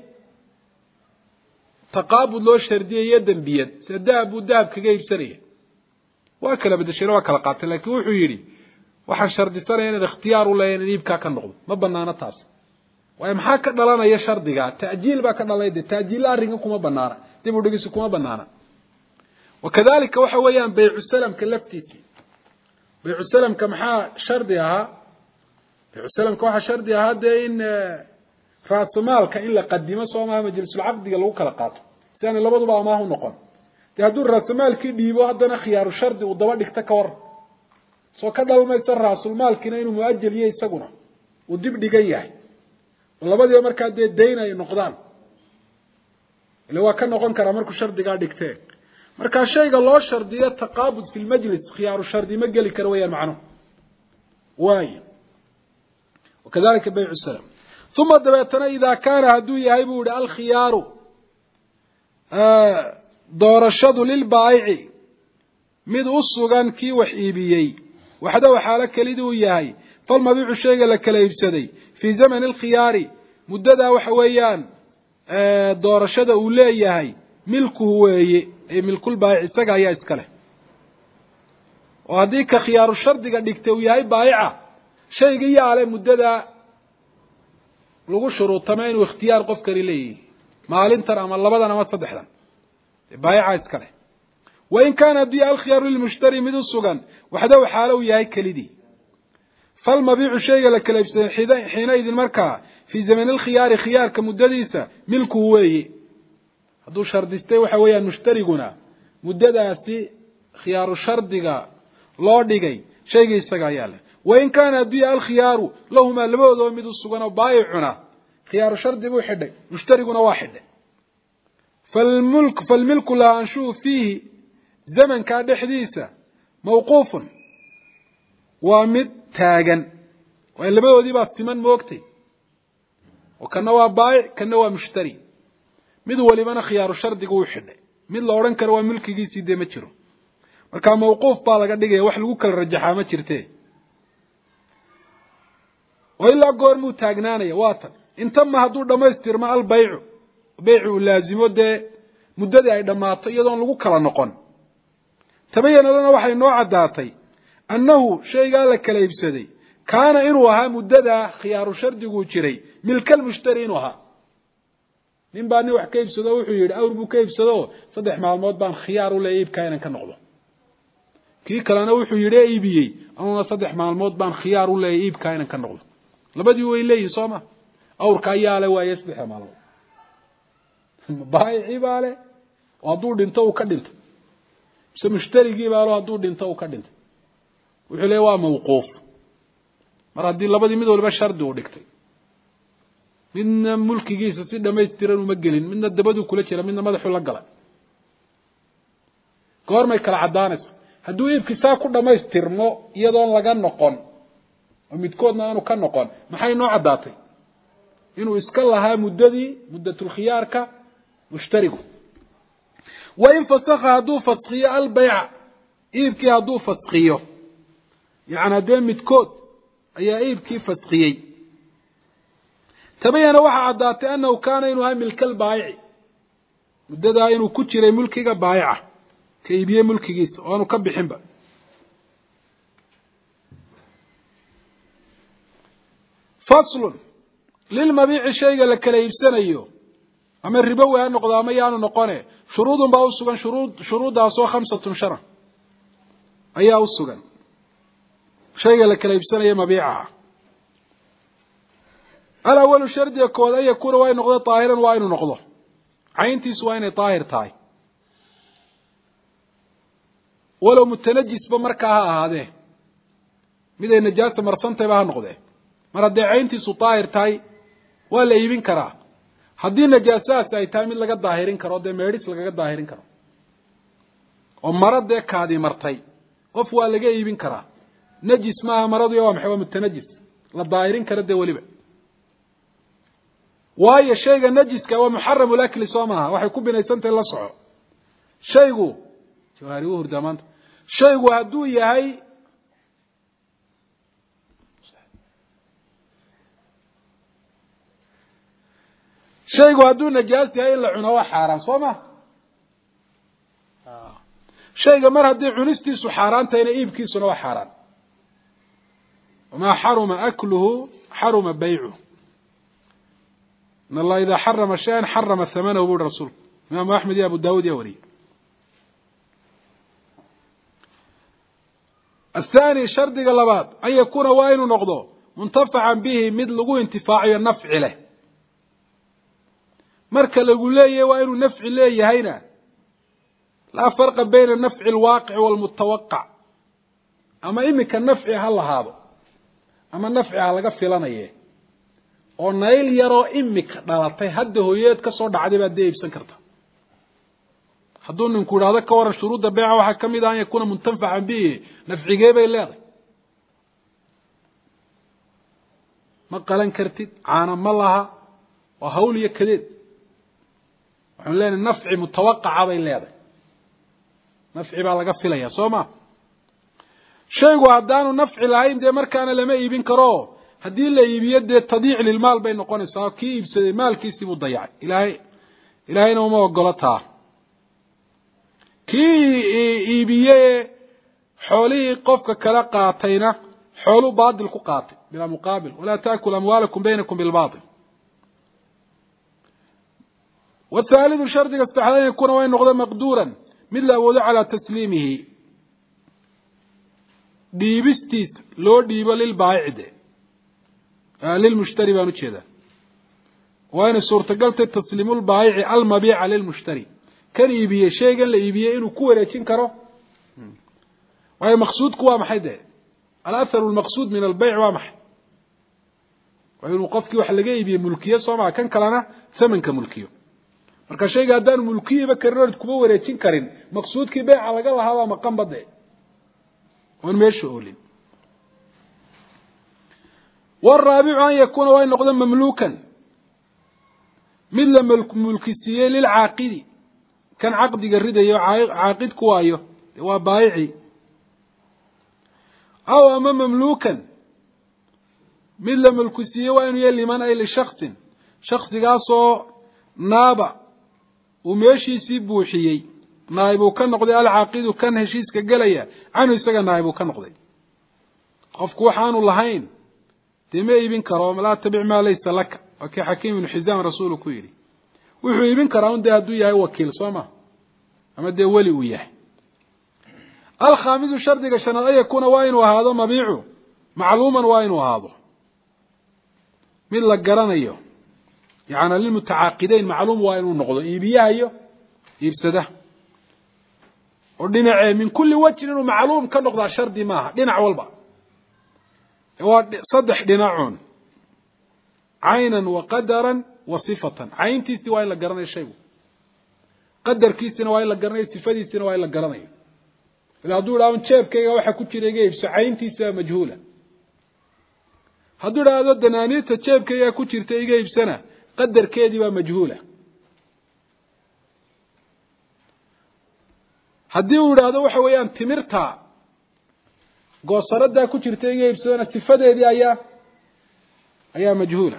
تقابل لو الشردي يدا بيد سداب وداب كجيب سريع وأكل بدأ شراء وكلا قاتل لكن وحو يري وحا الشردي سريع الاختيار ولا ينيب كاكا النقض ما بنانا تاس وأي محاكا دلانا يا شردي تأجيل باكا دلانا تأجيل أرينكم كما بنانا دبو دقيسي كما بنانا وكذلك وحويا بيع السلم كلفتيسي بيع السلم كمحا شرديها بيع السلم كوحا شرديها هذا إن رأس مالك إلا قديمة سوما مجلس العقد لو كلا قاطع سأنا لبضوا بقى ما هو نقل تهدور رأس مالك بيبوا هذا خيار الشرد والضوادك تكور سو كذا لما يصير رأس المال كنا إنه مؤجل يسقونه ودب دقيقة والله بدي أمر كاد دينا النقدان اللي هو كان نقول كرامرك الشرد قاعد يكتئ مركز شيء قال الله الشردية تقابض في المجلس خيار الشرد مجلي كرويا معنا واي وكذلك بيع السلام ثم دبتنا إذا كان هدو يهيبود الخيار آه دورشد للبائع مد أصغان كي وحيبيي وحدا وحالة كليدو يهي فالمبيع الشيء لك لا يفسدي في زمن الخيار مددا وحويان آه دورشد أولي يهي ملكه وهي ملك البائع سقا يا إسكاله وهذيك خيار الشرط قد يكتوي هاي بائعة شيء جي عليه مددا لغو شروط تمين واختيار قف كريلي مالين ترى أما الله بدنا ما تصدح لنا بايع إسكاله وإن كان بيع الخيار للمشتري مد السجن وحده حاله وياي كليدي فالمبيع الشيء لك لبس حينئذ المركة في زمن الخيار خيار كمدديسة ملكه وهي هذو شردستي وحويا المشتري قنا مدداسي خيار الشردقة لوردقي شيء يستقاياله وإن كان بيع الخيار لهما لبودو مد السجن وبايعنا خيار الشرد بو حدي مشتركنا واحد فالملك فالملك لا نشوف فيه زمن كان حديثة موقوف ومد تاجن وإلا ما ودي بس من موقتي وكان هو بايع كان هو مشتري مد ولي من خيار الشرد جو حدي مد لورن كان هو ملك جيسي ده متشرو وكان موقوف بالله قد جه واحد وكل رجحها ما شرته وإلا قرمو تاجنانه يا واطن intama hadduu dhamaystirmo albaycu baycu laazimo dee muddadii ay dhamaato iyadoon lagu kala noqon tabayanadana waxay noo cadaatay annahu shaygaa la kala iibsaday kaana inuu ahaa muddada khiyaaru shardigu jiray milkal mushtari inuu ahaa nin baa nin wax ka iibsado wuxuu yidhi awr buu ka iibsado saddex maalmood baan khiyaar u leeyahay iibka inaan ka noqdo kii kalena wuxuu yidhi iibiyey anuna saddex maalmood baan khiyaar u leeyahay iibka inaan ka noqdo labadii way leeyihiin sooma awrka ayaa le waa yasbix maalo baayici baa le hadduu dhinto uu ka dhinto mise mushtarigii baa lo hadduu dhinto uu ka dhinto wuxuu leeyahay waa mawquuf mar haddii labadii mid walba shardi uu dhigtay midna mulkigiisa si dhamaystiran uma gelin midna dabaduu kula jira midna madaxuu la galay goormay kala cadaanayso hadduu iibkii saa ku dhamaystirmo iyadoon laga noqon oo midkoodna aanu ka noqon maxay noo cadaatay inuu iska lahaa muddadii muddatul khiyaarka mushtarigu wa in fasakha hadduu fasqiyo albayca iibkii hadduu fasqiyo yacni dee midkood ayaa iibkii fasqiyey tabayana waxaa caddaatay annahu kaana inuu ahaa milkal baayici muddadaa inuu ku jiray mulkiga baayica ka iibiyey mulkigiisa oo aanu ka bixinba faslun للمبيع شيء لك لا يبسنيو أما الربوي هالنقطة أما يانو نقونه شروط باوسوغان شروط شروط داسو خمسة شرع أيها وسوغان شيء لك لا يبسنيو مبيعها الأول شرط يكون أن يكون وين نقطة طاهرا وين نقطة عينتي سوين طاهر تاي ولو متنجس بمركها هذه miday najaasa marsantay baa noqday mar haday cayntiisu daahir tahay waa la iibin karaa haddii najaasaas ay tahay mid laga daahirin karo de meedhis laga daahirin karo oo marade kaadi martay qof waa laga iibin karaa najis ma maradu waa maxay waa mutanajis la daahirin karo de waliba waayo shayga najiska waa muharram al-akli soomaha waxay ku binaysantahay la soco shaygu jawaari uu hurdamaanta shaygu haduu yahay shaygu haduu najaas yahay la cuno waa xaraan sooma shayga mar hadii cunistiisu xaraan tahayna iibkiisuna waa xaraan وما حرم أكله حرم بيعه إن الله إذا حرم شيئا حرم ثمنه بول الرسول إمام أحمد يا أبو داود يا ولي الثاني شرط قلبات أن يكون وين نقضه منتفعا به مثل قوه انتفاعي النفع له مركا لقول لي وين نفع لي هنا لا فرق بين النفع الواقع والمتوقع أما إمك النفع هل هذا أما النفع على قف لنا oo nayl yaro imika dhalatay hadda hooyad ka soo dhacday baad deebsan kartaa hadduu nin ku raado ka waran shuruuda beeca waxa kamid ah in kuna muntafaca bi nafcigeey bay leedahay ma qalan kartid caana ma laha waa hawl iyo kadeed waxaan leenahay nafci mutawaqqa bay leedahay nafci baa laga filaya sooma shaygu hadaanu nafci lahayn de markaana lama iibin karo haddii la iibiyo dee tadiic lilmaal bay noqonaysaa kii iibsaday maalkiisii buu dayacay ilaahay ilaahayna uma ogolo taa kii iibiyey xoolihii qofka kala qaatayna xoolu baadil ku qaatay bilaa muqaabil walaa taakulu amwaalakum baynakum bilbaatil والثالث شرط استحلال يكون وين نقضى مقدورا مثل أود على تسليمه ديبستيس لو ديب للبائع ده للمشتري بانو جيدا وين صورة قلت تسليم البائع المبيع للمشتري كان يبيه شيء قال يبيه إنه كورة تنكره وهي مقصود كوا محيده الأثر المقصود من البيع وامح وإنه قفك وحلقه يبيه ملكية صومع كان كلنا ثمن كملكيه marka shayga hadaan mulkiiba karnad kuba wareejin karin maqsuudkii beeca laga lahaa maqan baday oo meesha oolin والرابع أن يكون وين نقضى مملوكا مثل ملكسية للعاقد كان عقد جرده عاقد كوايو وبايعي أو أما مملوكا مثل ملكسية وين يلي من أي لشخص شخص قاسو نابع وماشي يسيب بوحيي نايبو كان نقضي العاقد وكان هشيس كجليا عنو يسجى نايبو كان نقضي قف كوحان اللهين تما يبين كرام لا تبع ما ليس لك وكي حكيم من حزام رسوله كويري وحو يبين كرام ده هدو ياهي وكيل صوما أما ده ولي وياه الخامس شرط قشنا أن يكون واين وهذا مبيعه معلوما واين وهذا من لقران أيوه يعني للمتعاقدين معلوم واين ونقضه يبيها أيوه يبسده ودينا من كل وجه إنه معلوم كنقضه شرط ماها دينا والبا صدح ديناعون عينا وقدرا وصفة عين تيسي واين لقران الشيء قدر كيسنا واين لقران صفة سنا واين لقران إذا هدول عون شاب كي واحد كتير يجيب عين تيسا مجهولة هدول هذا الدنانيت شاب كي كتير تيجيب سنة قدر كيدي ومجهولة هدول هذا واحد ويان تمرتها قصرتها كتير تيجيب سنة صفة دي أيها أيها مجهولة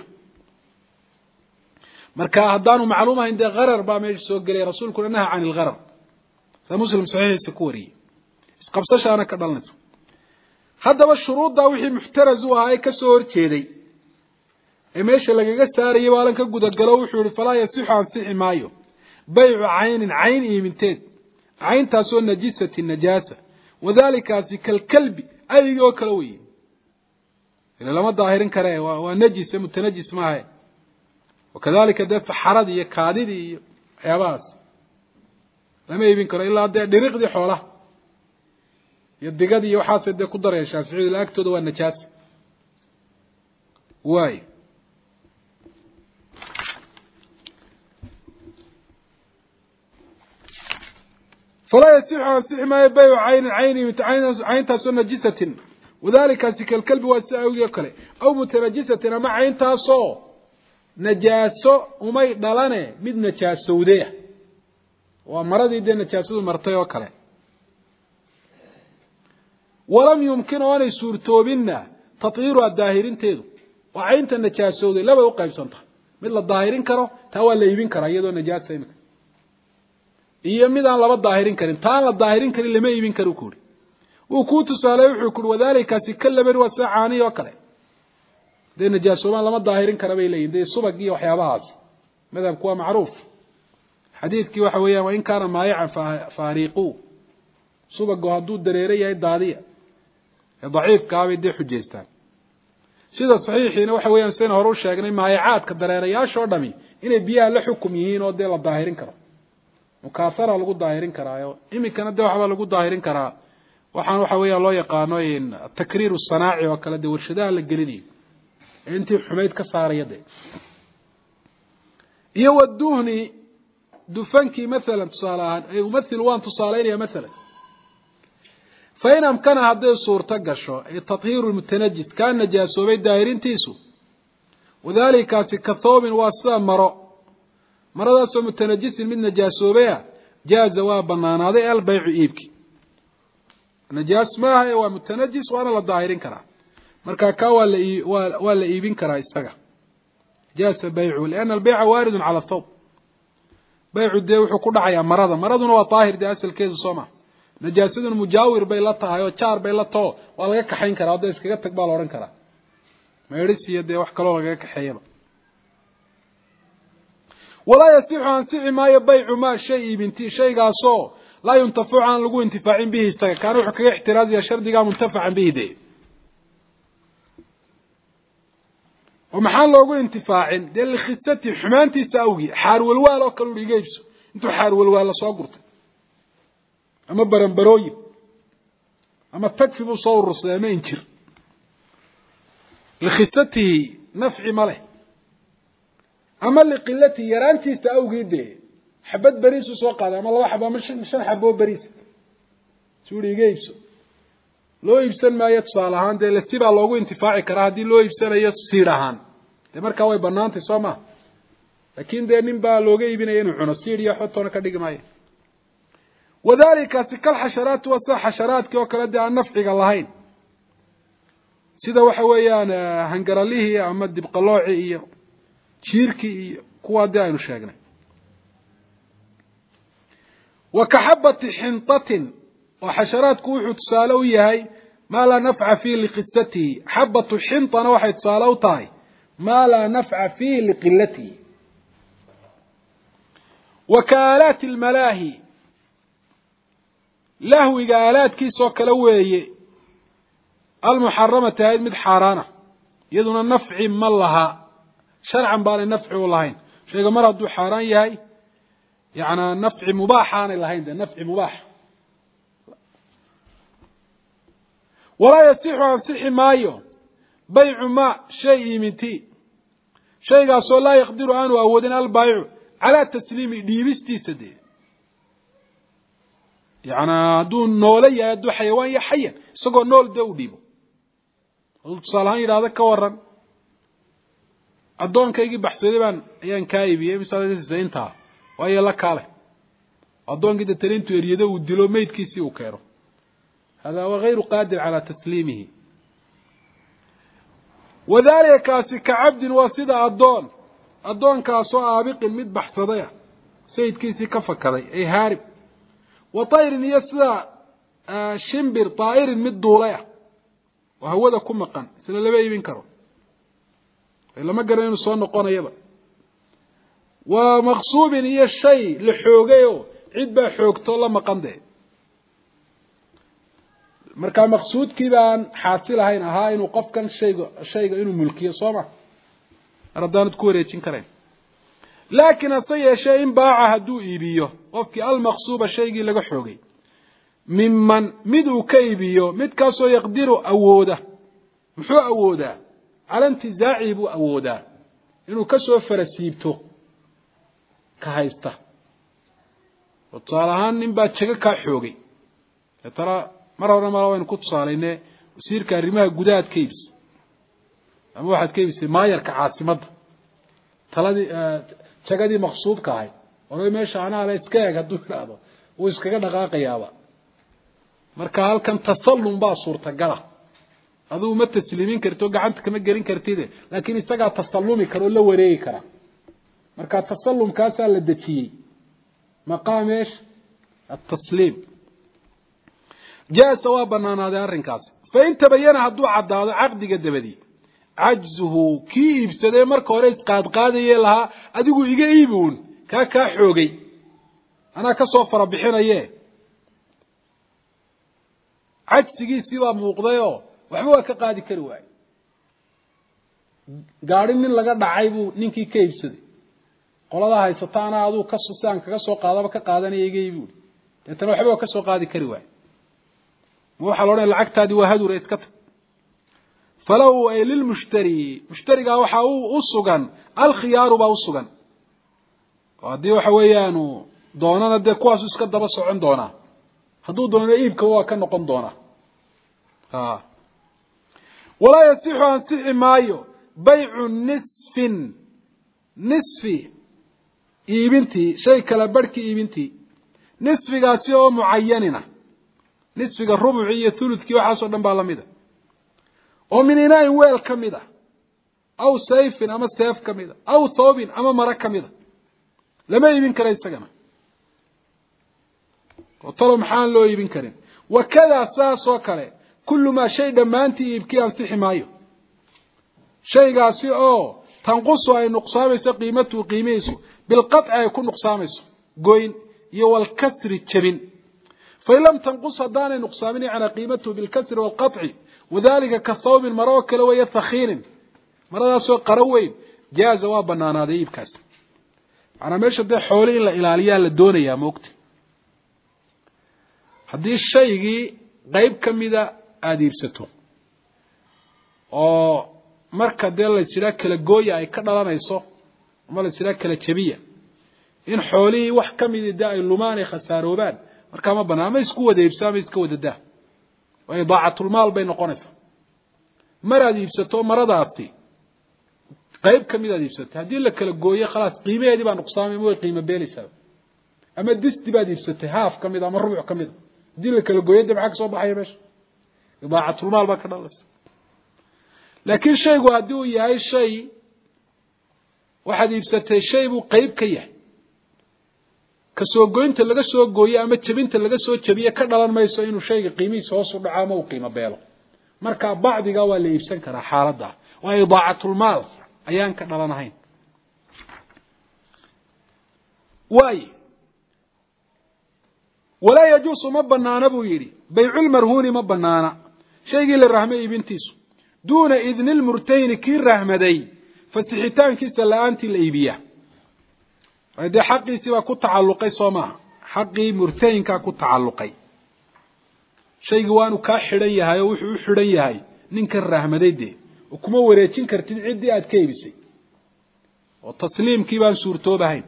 مركا هدانو معلومة عند غرر باميج سوق لي رسول كنا نهى عن الغرر فمسلم صحيح سكوري قبصش أنا كدلنس هذا والشروط ده وحي محترز وهاي كسور تيدي إماش اللي جالس ساري يبالن كجود الجلو وحول فلا يصح عن صح مايو بيع عين عين إيمتين عين تاسو النجسة النجاسة وذلك ذيك الكلب أي يوكلوي إذا لما ظاهرين كره ونجس متنجس معه وكذلك ده سحرة دي كادي دي عباس لما يبين كره إلا ده درق دي حوله يدقادي يوحاسة دي قدر يا شافعي الأكتو دوا النجاس واي فلا يصح أن يصح ما يبيع عين عين عين تاسو نجسة وذلك سك الكلب والساوي يكله أو متنجسة مع عين تاسو نجاسو وما يدلانه مد نجاسو ده ومرض دي نجاسو مرتي وكله ولم يمكن أن يصير توبنا تطهير الظاهرين تيدو وعين النجاسو ده لا بيوقع بسنتها مثل الظاهرين كرو تولى يبين كرا يدو نجاسة يمكن iyo mid aan laba daahirin karin taan la daahirin karin lama iibin karo kuuri uu ku tusaalay wuxuu ku wadaalika si kalabar wasaani oo kale de najaasooma lama daahirin kara bay leeyihiin subag iyo waxyaabahaas madhabku waa macruuf xadiidkii waxa weeyaan in kaana maayican faariqu subagu haduu dareeray yahay daadiya ee daciif kaabay de xujeystaan sida saxiixiina waxa weeyaan seen hore u sheegnay maayicaadka dareerayaasha oo dhami inay biyaha la xukum yihiin oo de la daahirin karo مكاثرة لقود ظاهرين كرا إمي كان ده وحبا لقود ظاهرين كرا وحن وحويا الله يقانوين التكرير الصناعي وكلا دي ورشداء للجليدي انت حميد كسار يدي يودوهني دفنكي مثلا تصالحان يمثل وان تصالين مثلا فإن أمكن هذه الصورة تقشو التطهير المتنجس كان نجاسو بيت دايرين تيسو وذلك كثوب واسام مرأ مرضاس متنجس من نجاسوبيا جاز وابنانا هذا البيع إيبكي نجاس ما هي ومتنجس وأنا لا ظاهرين كرا مركا كا ولا ولا إيبين كرا يستجع جاز بيعه لأن البيع وارد على الثوب بيع الدي وحكون عيا مرضا مرض هو طاهر دي أصل كيس صومع نجاسة مجاور بيلطها هاي وشار بيلطه ولا يك حين كرا هذا إسكجت تقبل ورن كرا ما يرسي يدي وحكلوا لك حيبا ولا يصح أن سعي ما يبيع ما شيء بنتي شيء قاسو لا ينتفع عن لقو انتفاع به استغى كانوا حكي احتراز يا شرد قام منتفع به دي ومحال لقو انتفاع دي اللي خستي حمانتي ساوي حار والوال وكلوا لي جيبسو انتو حار والوال صاقرت اما برنبروي اما تكفي بصور رسل ما ينكر لخستي نفع ماله أما لقلتي يرانتي سأوجي ده حبت بريس وسوق هذا أما الله حبا مش مش حبوا بريس سوري جيبسو لو يبسن ما يتصالحان ده لسيبا لوجو انتفاعي كراه دي لو يبسن يصيرهان ده مركا وي بنانتي سوما لكن ده نبا لوجو يبين ينحون السير يحطون كديق ماي وذلك سكال حشرات وصح حشرات كوكلا ده النفع اللهين سيدا وحويان هنقراليه أما الدبقلوعي شيركي كوا داينو شاغنا وكحبة حنطة وحشرات كوحو تسالو ياهي ما لا نفع فيه لقصته حبة حنطة نوحي تسالو طاي ما لا نفع فيه لقلته وكالات الملاهي لهو قالات كيسو كلوي المحرمة هاي مد حارانة يدون النفع من لها شرعا بالي نفع واللهين شيء مرة دو حاران ياهي يعني نفع مباح عن اللهين ده نفع مباح ولا يصيح عن صح مايو بيع ما شيء منتي شيء قاسو لا يقدر أنه أودنا البيع على تسليم ديبستي سدي يعني دون نولي يدو حيوان يحيا سقو نول دو ديبو صالحان إلى هذا كورن أدون كيجي بحثي بان أيان كايبي مثلا زينتها وأي لا كاله أدون كده ترينتو يريده ودلو ميت كيسي وكيرو هذا هو غير قادر على تسليمه وذلك كاسي كعبد واسد أدون أدون كاسو آبق المد بحثي سيد كيسي كفكري أي هارب وطير يسلا آه شمبر طائر مد دولية وهو ذا كمقان سنة لبي بينكرو إلا ما قرأ ينصون نقونا يبا ومغصوب هي الشيء لحوقيه عدبا حوقته الله مقام ده مركا مقصود كيبان حاصل هاين ها إنه قف كان الشيء الشيء إنه ملكية صومع ردان تكوري تنكرين لكن الصيء شيء باع هدو إيبيه وفكي المقصوب الشيء اللي حوقي ممن مدو كيبيو مد كاسو يقدر أووده محو أووده على انتزاعي بو أووده إنه كسو فرسيبتو كهايسته وطالهان نبا تشكا كحوغي ترى مرة مرة وين كنت صالينه وسير كريمها جداد كيبس أما واحد كيبس ما يركع عاصمة تلادي تشكا مقصود كهاي ولو ماشي أنا على إسكاك هدوك هذا وإسكاك دقائق يابا marka halkan tasallum baa suurta gala aduu ma tasliimin karto gacanta kama gelin kartide laakiin isaga tasallumi karo la wareegi kara marka tasallum kaasa la dajiyay maqaamesh at-taslim jaa sawa banaanada arrinkaas fa inta bayana haduu cadaado aqdiga dabadi ajzuhu kiibsade marka hore isqaad qaadayay laha adigu iga iibun ka ka xoogay ana ka soo fara bixinaye عجسيسي waa muuqdayo waxba waa ka qaadi kari waay gaari nin laga dhacay buu ninkii ka iibsaday qolada haysataana aduu ka susaan kaga soo qaadaba ka qaadanayay buu deetana waxba ka soo qaadi kari waay waxa loo lacagtaadi waa hadur iska falaw ay lil mushtari mushtariga waxa uu u sugan al khiyaru ba u sugan hadii waxa weeyaan doonana de kuwaas iska daba socon doona hadduu doono iibka waa ka noqon doona ha wala yasihu an sihi maayo bay'u nisfin nisfi iibinti shay kala barki iibinti nisfigaasi oo muayyanina nisfiga rubuci iyo thuluthki waxa soo dhan baa lamida oo min inay weel kamida aw sayfin ama sayf kamida aw thawbin ama mara kamida lama iibin karo isagana وطلب محان لو يبين كريم وكذا أساس وكله كل ما شيء دمانتي يبكي عن صحي مايو شيء قاسي أو تنقصه أي نقصامس قيمته قيميسه بالقطع يكون نقصامسه قوين يو الكسر التبين فإن لم تنقص دان نقصامني على قيمته بالكسر والقطع وذلك كالثوب المروك لو يثخين مرة سوى قروين جاز وابنانا ذي يبكاس أنا ماشي دي حولي إلا إلاليا للدونية موقتي haddii shaygii qayb kamida aad iibsato oo marka dee la jira kala gooya ay ka dhalanayso ama la jira kala jabiya in xoolii wax kamid ah ay lumaan ay khasaaroobaan marka ma banaama isku wada iibsaama iska wada daa way daacatul maal bay noqonaysaa marad iibsato maradaati qayb kamid ah iibsato hadii la kala gooyo khalaas qiimaheedii baa nuqsaamay way qiimo beelaysaa ama disti baad iibsatay haaf kamid ama rubuc kamid دي لك الجويد معك صوب حي باش إضاعة المال بك دلس لكن شيء قادو يهاي شيء واحد يبسته شيء بو قيب كيه كسوق جوين تلقى سوق جوية أما تبين تلقى سوق تبيه كدلان ما يسوي إنه شيء قيمي سوصل عامه وقيمة بيله مركب بعض جوا اللي يبسن كره حالة ده وإضاعة المال أيان كدلان هين واي ولا يجوز ما بنانا بو يري بيع المرهون ما بنانا شيء اللي الرحمه بنتيسو دون اذن المرتين كي الرحمدي فسحيتان كي سلانتي الايبيه هذا حقي سوا كتعلقي سوما حقي مرتين كا كتعلقي شيء وانو كا خيرن yahay oo wuxuu xiran yahay ninka rahmadayde oo kuma wareejin kartid cidii aad ka iibisay oo tasliimkii baan suurtoobahayn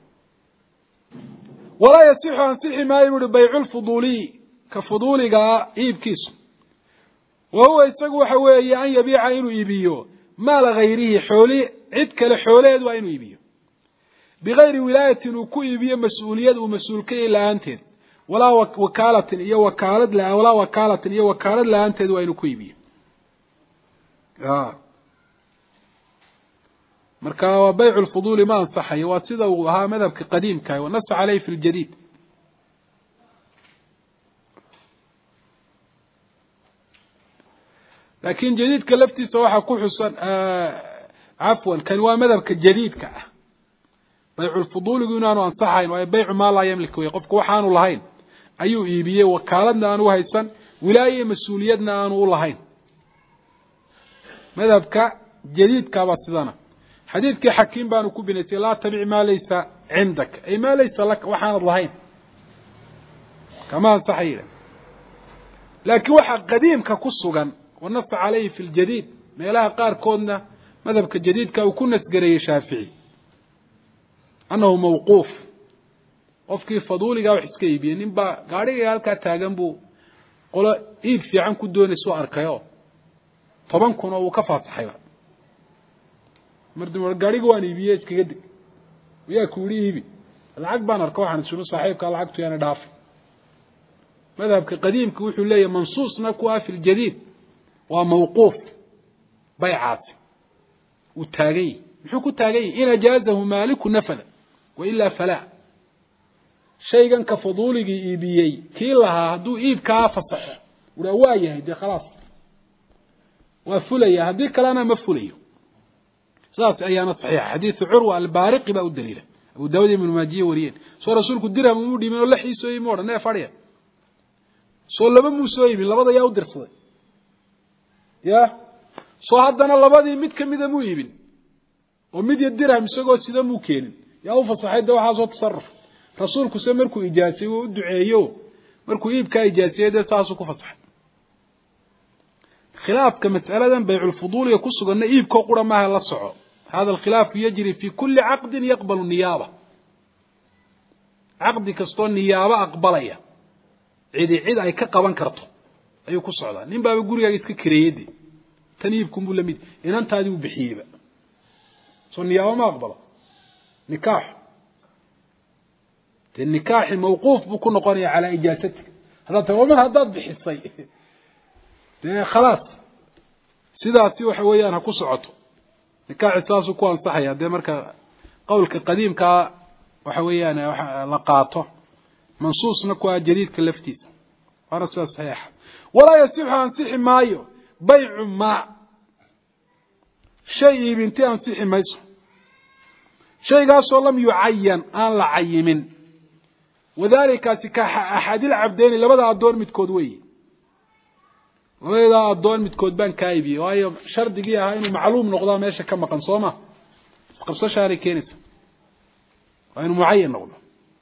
ولا يصح أن صحي ما يقول بيع الفضولي كفضولي قا إيبكيس وهو يسقو حوالي أن يبيع إنو إيبيو ما لغيره حولي عدك لحولي وإنو إيبيو بغير ولاية وكو إيبيو مسؤوليات ومسؤولكي إلا أنتد ولا وكالة إيا وكالة لا ولا وكالة إيا وكالة لا أنتد وإنو كو إيبيو آه مركا بيع الفضول ما انصحه واسده وها مذهب قديم كاي ونص عليه في الجديد لكن جديد كلفتي صراحه كو حسن آه عفوا كان هو مذهب كجديد كا بيع الفضول يقولون انصحه وبيع ما لا يملك ويقف وحان لهين ايو ايبيه وكالتنا انو هيسن ولايه مسؤوليتنا انو لهين مذهب كجديد كبسدنا حديث كي حكيم بانو كوبينيسي لا تبع ما ليس عندك أي ما ليس لك وحان اللهين كمان صحيح لكن واحد قديم كقصة والنص عليه في الجديد ما لها قار كوننا مذهب كجديد كأكون نسجري شافعي أنه موقوف وف كيف فضولي قاو حسكي بينين با قاري قال كتاجن بو قل إيد في عن كدون سوء أركيو طبعا كنا وكفى صحيح مرد قاري قواني بيج كجد ويا كوري بي العقب أنا أركوه عن شنو صحيح قال عقبته يعني دافع مذهب كقديم كوحي لي منصوص نكوا في الجديد وموقوف بيعات والتاجي محكو التاجي إن جازه مالك نفذ وإلا فلا شيئا كفضولي إيبيي كلها هدو إيب كافصح ورواية هدي خلاص وفلية هدي كلانا مفليه ساس أيانا صحيح حديث عروة البارقي بقى الدليل أبو داود من ماجيه وريين سو رسولك الدرهم مودي من الله حيسوي مورا نا فاريا سو لبا موسوي من لبدا يا ودرسday يا سو hadana labadii mid kamida muu iibin oo mid dirham isagoo sida muu keenin yaa u fasaxayda waxa soo tasarruf rasuulku se markuu ijaasay uu duceeyo markuu iibka ijaasayda saasu ku fasaxay khilaafka mas'aladan bay'ul fudul ku sugan iibka qura ma la soco هذا الخلاف يجري في كل عقد يقبل النيابة عقد كستون نيابة أقبلية عيد عيد أي كقبان كرتو أيو كسعدا نين باب يقول يا إسك كريدي تنيبكم ولا ميد إن أنت هذه بحيبة صون نيابة ما أقبله نكاح النكاح موقوف بكون قاني على إجازتك هذا تقول هذا بحصي خلاص سيدا سوى حويان هكسعته نكاح أساسه كون صحيح ده مركا قولك قديم كا وحويان لقاطه منصوص نكوا جديد كلفتيس ورسول صحيح ولا يصح أن صح مايو بيع ما شيء بنتي أن صح مايسو شيء قاسو لم يعين أن لا عيمن وذلك سكاح أحد العبدين اللي بدأ الدور متكودوي وإذا الدور متكود بان كايبي وهي شرط جيها إنه معلوم نقضاء ماشي كم قنصومة قبصة شهري كينس وإنه معين نقضاء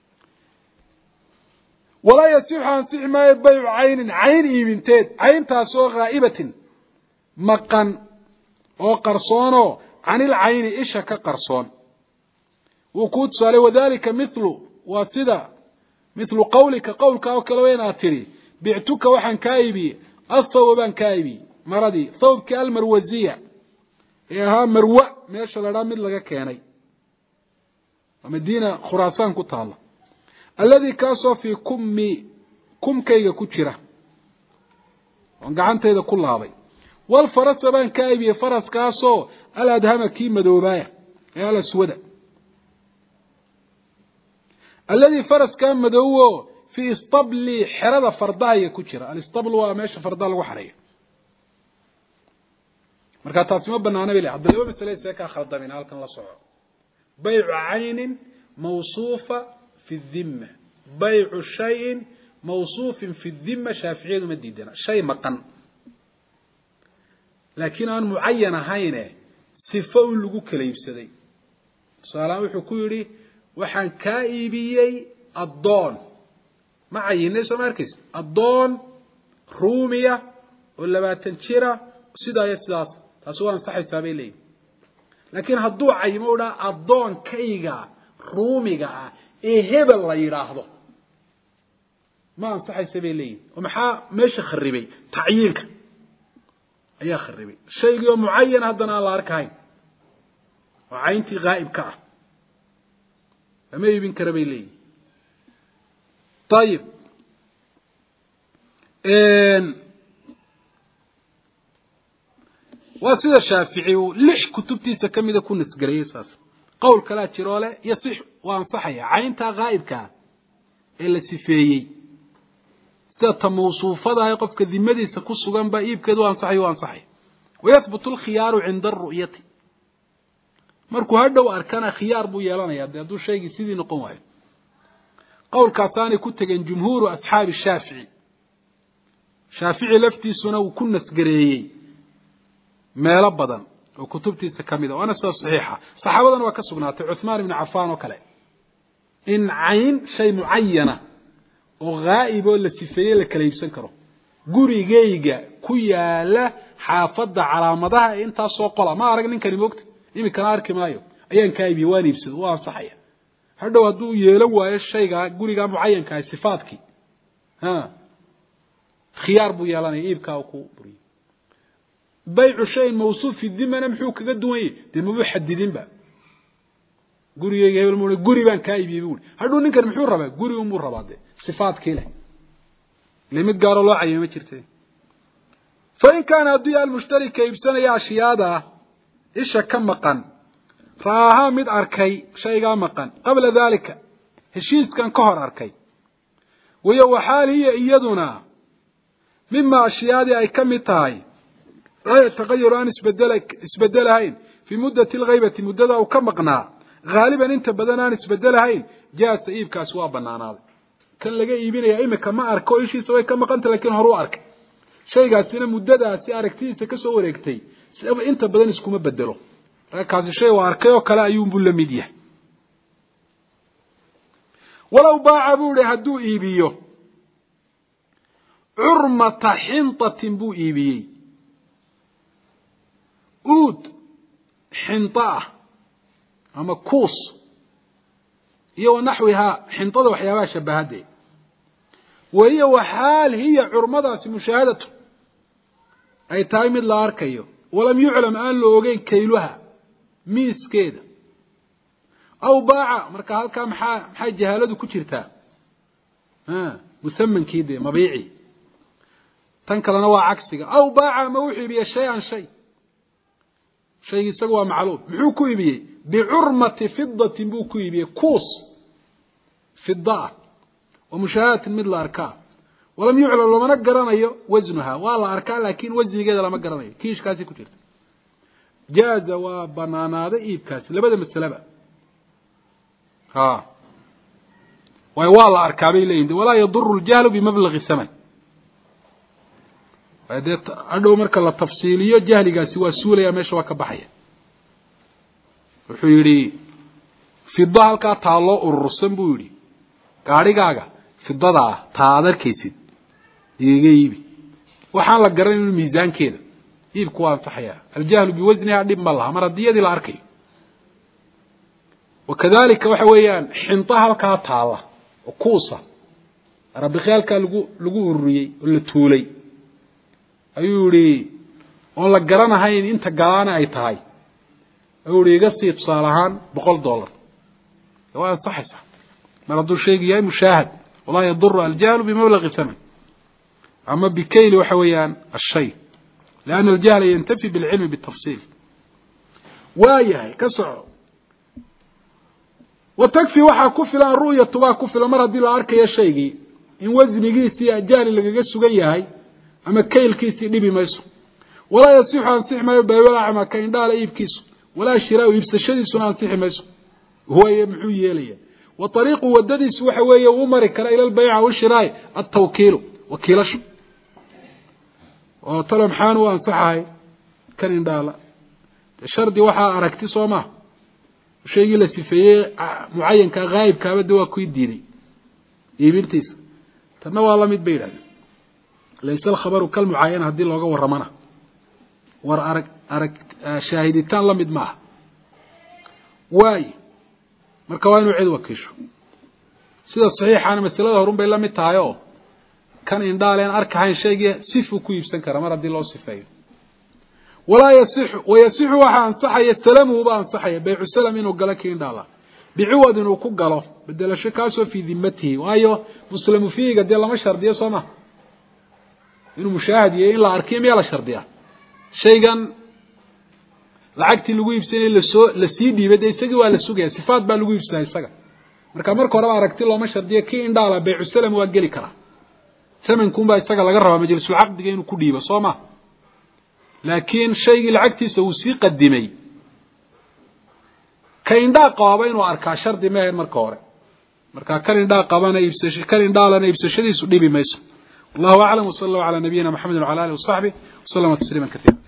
ولا يصح أن صح ما يبيع عين عين إيمنتين عين تاسو غائبة مقن أو قرصونه عن العين إيش كقرصون وكود صالي وذلك مثل واسدة مثل قولك قولك أو كلوين أتري بعتك وحن كايبي الثوبان كايبي مرضي ثوب كالمروزية إيها مروة ماشا لرامد لغا كياني ومدينة خراسان كتالا الذي كاسو في كم كم كيغا كتشرة وانقعنت إذا كل هذا والفرس بان كايبي فرس كاسو الأدهام كيمة دوبايا إيها الأسودة الذي فرس كان مدوه في اسطبل حرده فردايه كجيره الاسطبل waa meesha farda lagu xareeyo marka taasi ma banaana bilaa hadaba misalay ka khaldamin halkan la soco bay'u ayn mawsufa fi dhimma bay'u shay'in mawsuf fi dhimma shafi'iyyu madidana shay maqan laakiin aan muayyan ahayne sifo lagu kala iibsaday salaam wuxuu ku yiri waxaan ka iibiyay adoon ما عيني سماركيس الضون رومية ولا باتنشيرة سيدا يسلاس تسوان صحي سابيلي لكن هدو عيمونا الضون كيغا روميغا ايه هبل الله يراهضو ما صحي سابيلي ومحا ماشي خربي تعيينك ايا خربي شيء يوم معين هدنا الله اركاين وعينتي غائب كاه فما يبين كربيلي طيب إن وسيد الشافعي ليش كتبتي سكمي ده كون سجريساس قول كلا تشيروله يصح وانصحيا عينتا غائب كان إلا سفيي ست موصوفة ده يقف كذمدي سكسوغان بايب كدو انصحي وانصحي ويثبت الخيار عند الرؤية مركو هذا وأركان خيار بو يلانا يا دو شيء سيدي نقوم واحد قول كاساني كتجن جمهور أصحاب الشافعي شافعي لفتي سنة وكنا سجريي ما لبضا وكتبتي سكمدة وأنا سوى صحيحة صحابة وكسبنات عثمان بن عفان وكلا إن عين شيء معينة وغائب ولا سفية لكلا يبسنكره gurigeyga ku yaala xaafada calaamadaha inta soo qola ma arag ninkani moogta imikana arki maayo ayaan ka iibiyo waan iibsado waa saxaya hadhow haduu yeelo waayo shayga guriga mucayanka ah sifaadki ha khiyaar buu yeelanay iibka ku buriyo bay'u shay mawsuuf fi dhimana muxuu kaga duwan yahay dib ma xadidin ba gurigeyga hebel mo guri baan ka iibiyo buu hadhow ninkan muxuu rabaa guri uu rabaa sifaadkii leh limid gaaro loo cayimo jirtay فإن كان هدي المشترك يبسن يا أشياء إيش كم مقن رآها مد أركي شيء مقن قبل ذلك هشيس كان كهر أركي ويو حال هي إيدنا مما أشياء أي كم تاي لا يتغير أن اسبدلك اسبدلهين في مدة الغيبة مدة أو كم مقنع غالبا أنت بدنا نسبدلهين جاء سئيب كاسوا بنانا كان لقى يبين يا إما كم أركو إيش يسوي كم مقنت لكن هرو أرك shaygaasina muddadaasi aragtiisa ka soo wareegtay sabab inta badan iskuma bedelo kaasi shay waa arkay oo kale ayuu buu la mid yahay walaw baa'a buuri haduu iibiyo urmata hintatin buu iibiyey uud hinta ama kuus iyo naxwiha hintada waxyaabaha shabahaday وهي وحال هي عرمضة مشاهدته أي تايم الله أركيه ولم يعلم أن لوجين كيلها ميس كده أو باع مركا هالكا محا محا جهالته كتيرتها ها مسمن كده مبيعي تنكر نوع عكسي أو باع موحي بيه شيء عن شيء شيء يسوى معلوم محوكي بيه بعرمة فضة بوكي بيه كوس فضة ومشاهدة من الأركان ولم يعلم لما نقرنا وزنها والله أركان لكن وزن كذا لما نقرنا كيش كاسي كتير جاز وبنانا هذا إيب كاسي لبدا من السلبة ها والله أركابي لين ولا يضر الجهل بمبلغ الثمن هذا أدو مركز التفصيلية جهل قاسي والسولة يا ماشي وكبحية وحيري في الظهر كاتالو الرسم بيوري gaarigaaga fidada taadarkaysid iiga iibi waxaan la garanay miisaankeeda iibku waa saxaya aljahlu biwazniha dib malaha maradiyadi la arkay wakadalika waxa weeyaan xintaha halka taala oo kuusa rabbi khaalka lagu lagu ururiyay oo la tuulay ayuu yiri oo la garanahay inta gaana ay tahay ayuu iga sii tusaalahan boqol dollar waa saxaysa مرضو شيء يا مشاهد والله يضر الجهل بمبلغ الثمن أما بكيل وحويان الشيء لأن الجهل ينتفي بالعلم بالتفصيل وايه كسر وتكفي وحا كفل الرؤية تبا كفل مرض العرك يا شيء إن وزن جيسي الجهل اللي جسو جاي أما كيل كيسي نبي ميسو ولا يصيح عن صيح ما يبقى ولا عما كاين دال يب كيسو ولا شراء يبس الشدي سنان صيح ميسو هو يمحو يليه وطريق ودديس waxa weeye uu mari kara ila bay'a oo shiraay at-tawkiil wakiilasho oo talo maxaan u ansaxay kan indhaala shardi waxa aragti Sooma shaygi la sifeeyay muayanka gaayibka bada waa ku diiday iibintiis tan waa la mid bayda laysa al-khabaru kal muayyan hadii looga waramana war arag arag shaahiditaan la mid ma waay marka waa inuu cid wakiisho sida saxiixana masalada horun bay la mid tahay oo kan indhaaleen arkahayn shayga sifu ku iibsan kara mar hadii loo sifeeyo wala yasih wayasih waxa ansaxaya salamu ba ansaxaya bay'u salam inuu gala kii indhaala bi'uwad inuu ku galo bedelasho kaasoo fi dimmatihi waayo muslimu fiiga de lama shardiyo Sooma inuu mushaahadiyo in la arkiyo miya la shardiya shaygan lacagtii lagu iibsanay la soo la sii dhiibay isagii waa la sugay sifaad baa lagu iibsanay isaga marka marka hore aragti looma shardiyo kii indhaala bay'u salam waa gali kara thamankum baa isaga laga rabaa majlisul aqdiga inuu ku dhiibo Sooma laakiin shaygii lacagtiisa uu sii qadimay ka indhaa qaaba inuu arkaa shardi ma ahayn marka hore marka kan indhaa qabana iibsasho kan indhaalana iibsashadiisu dhibi mayso wallahu a'lam wa sallallahu ala nabiyyina muhammad wa ala alihi wa sahbihi wa sallama tasliman katira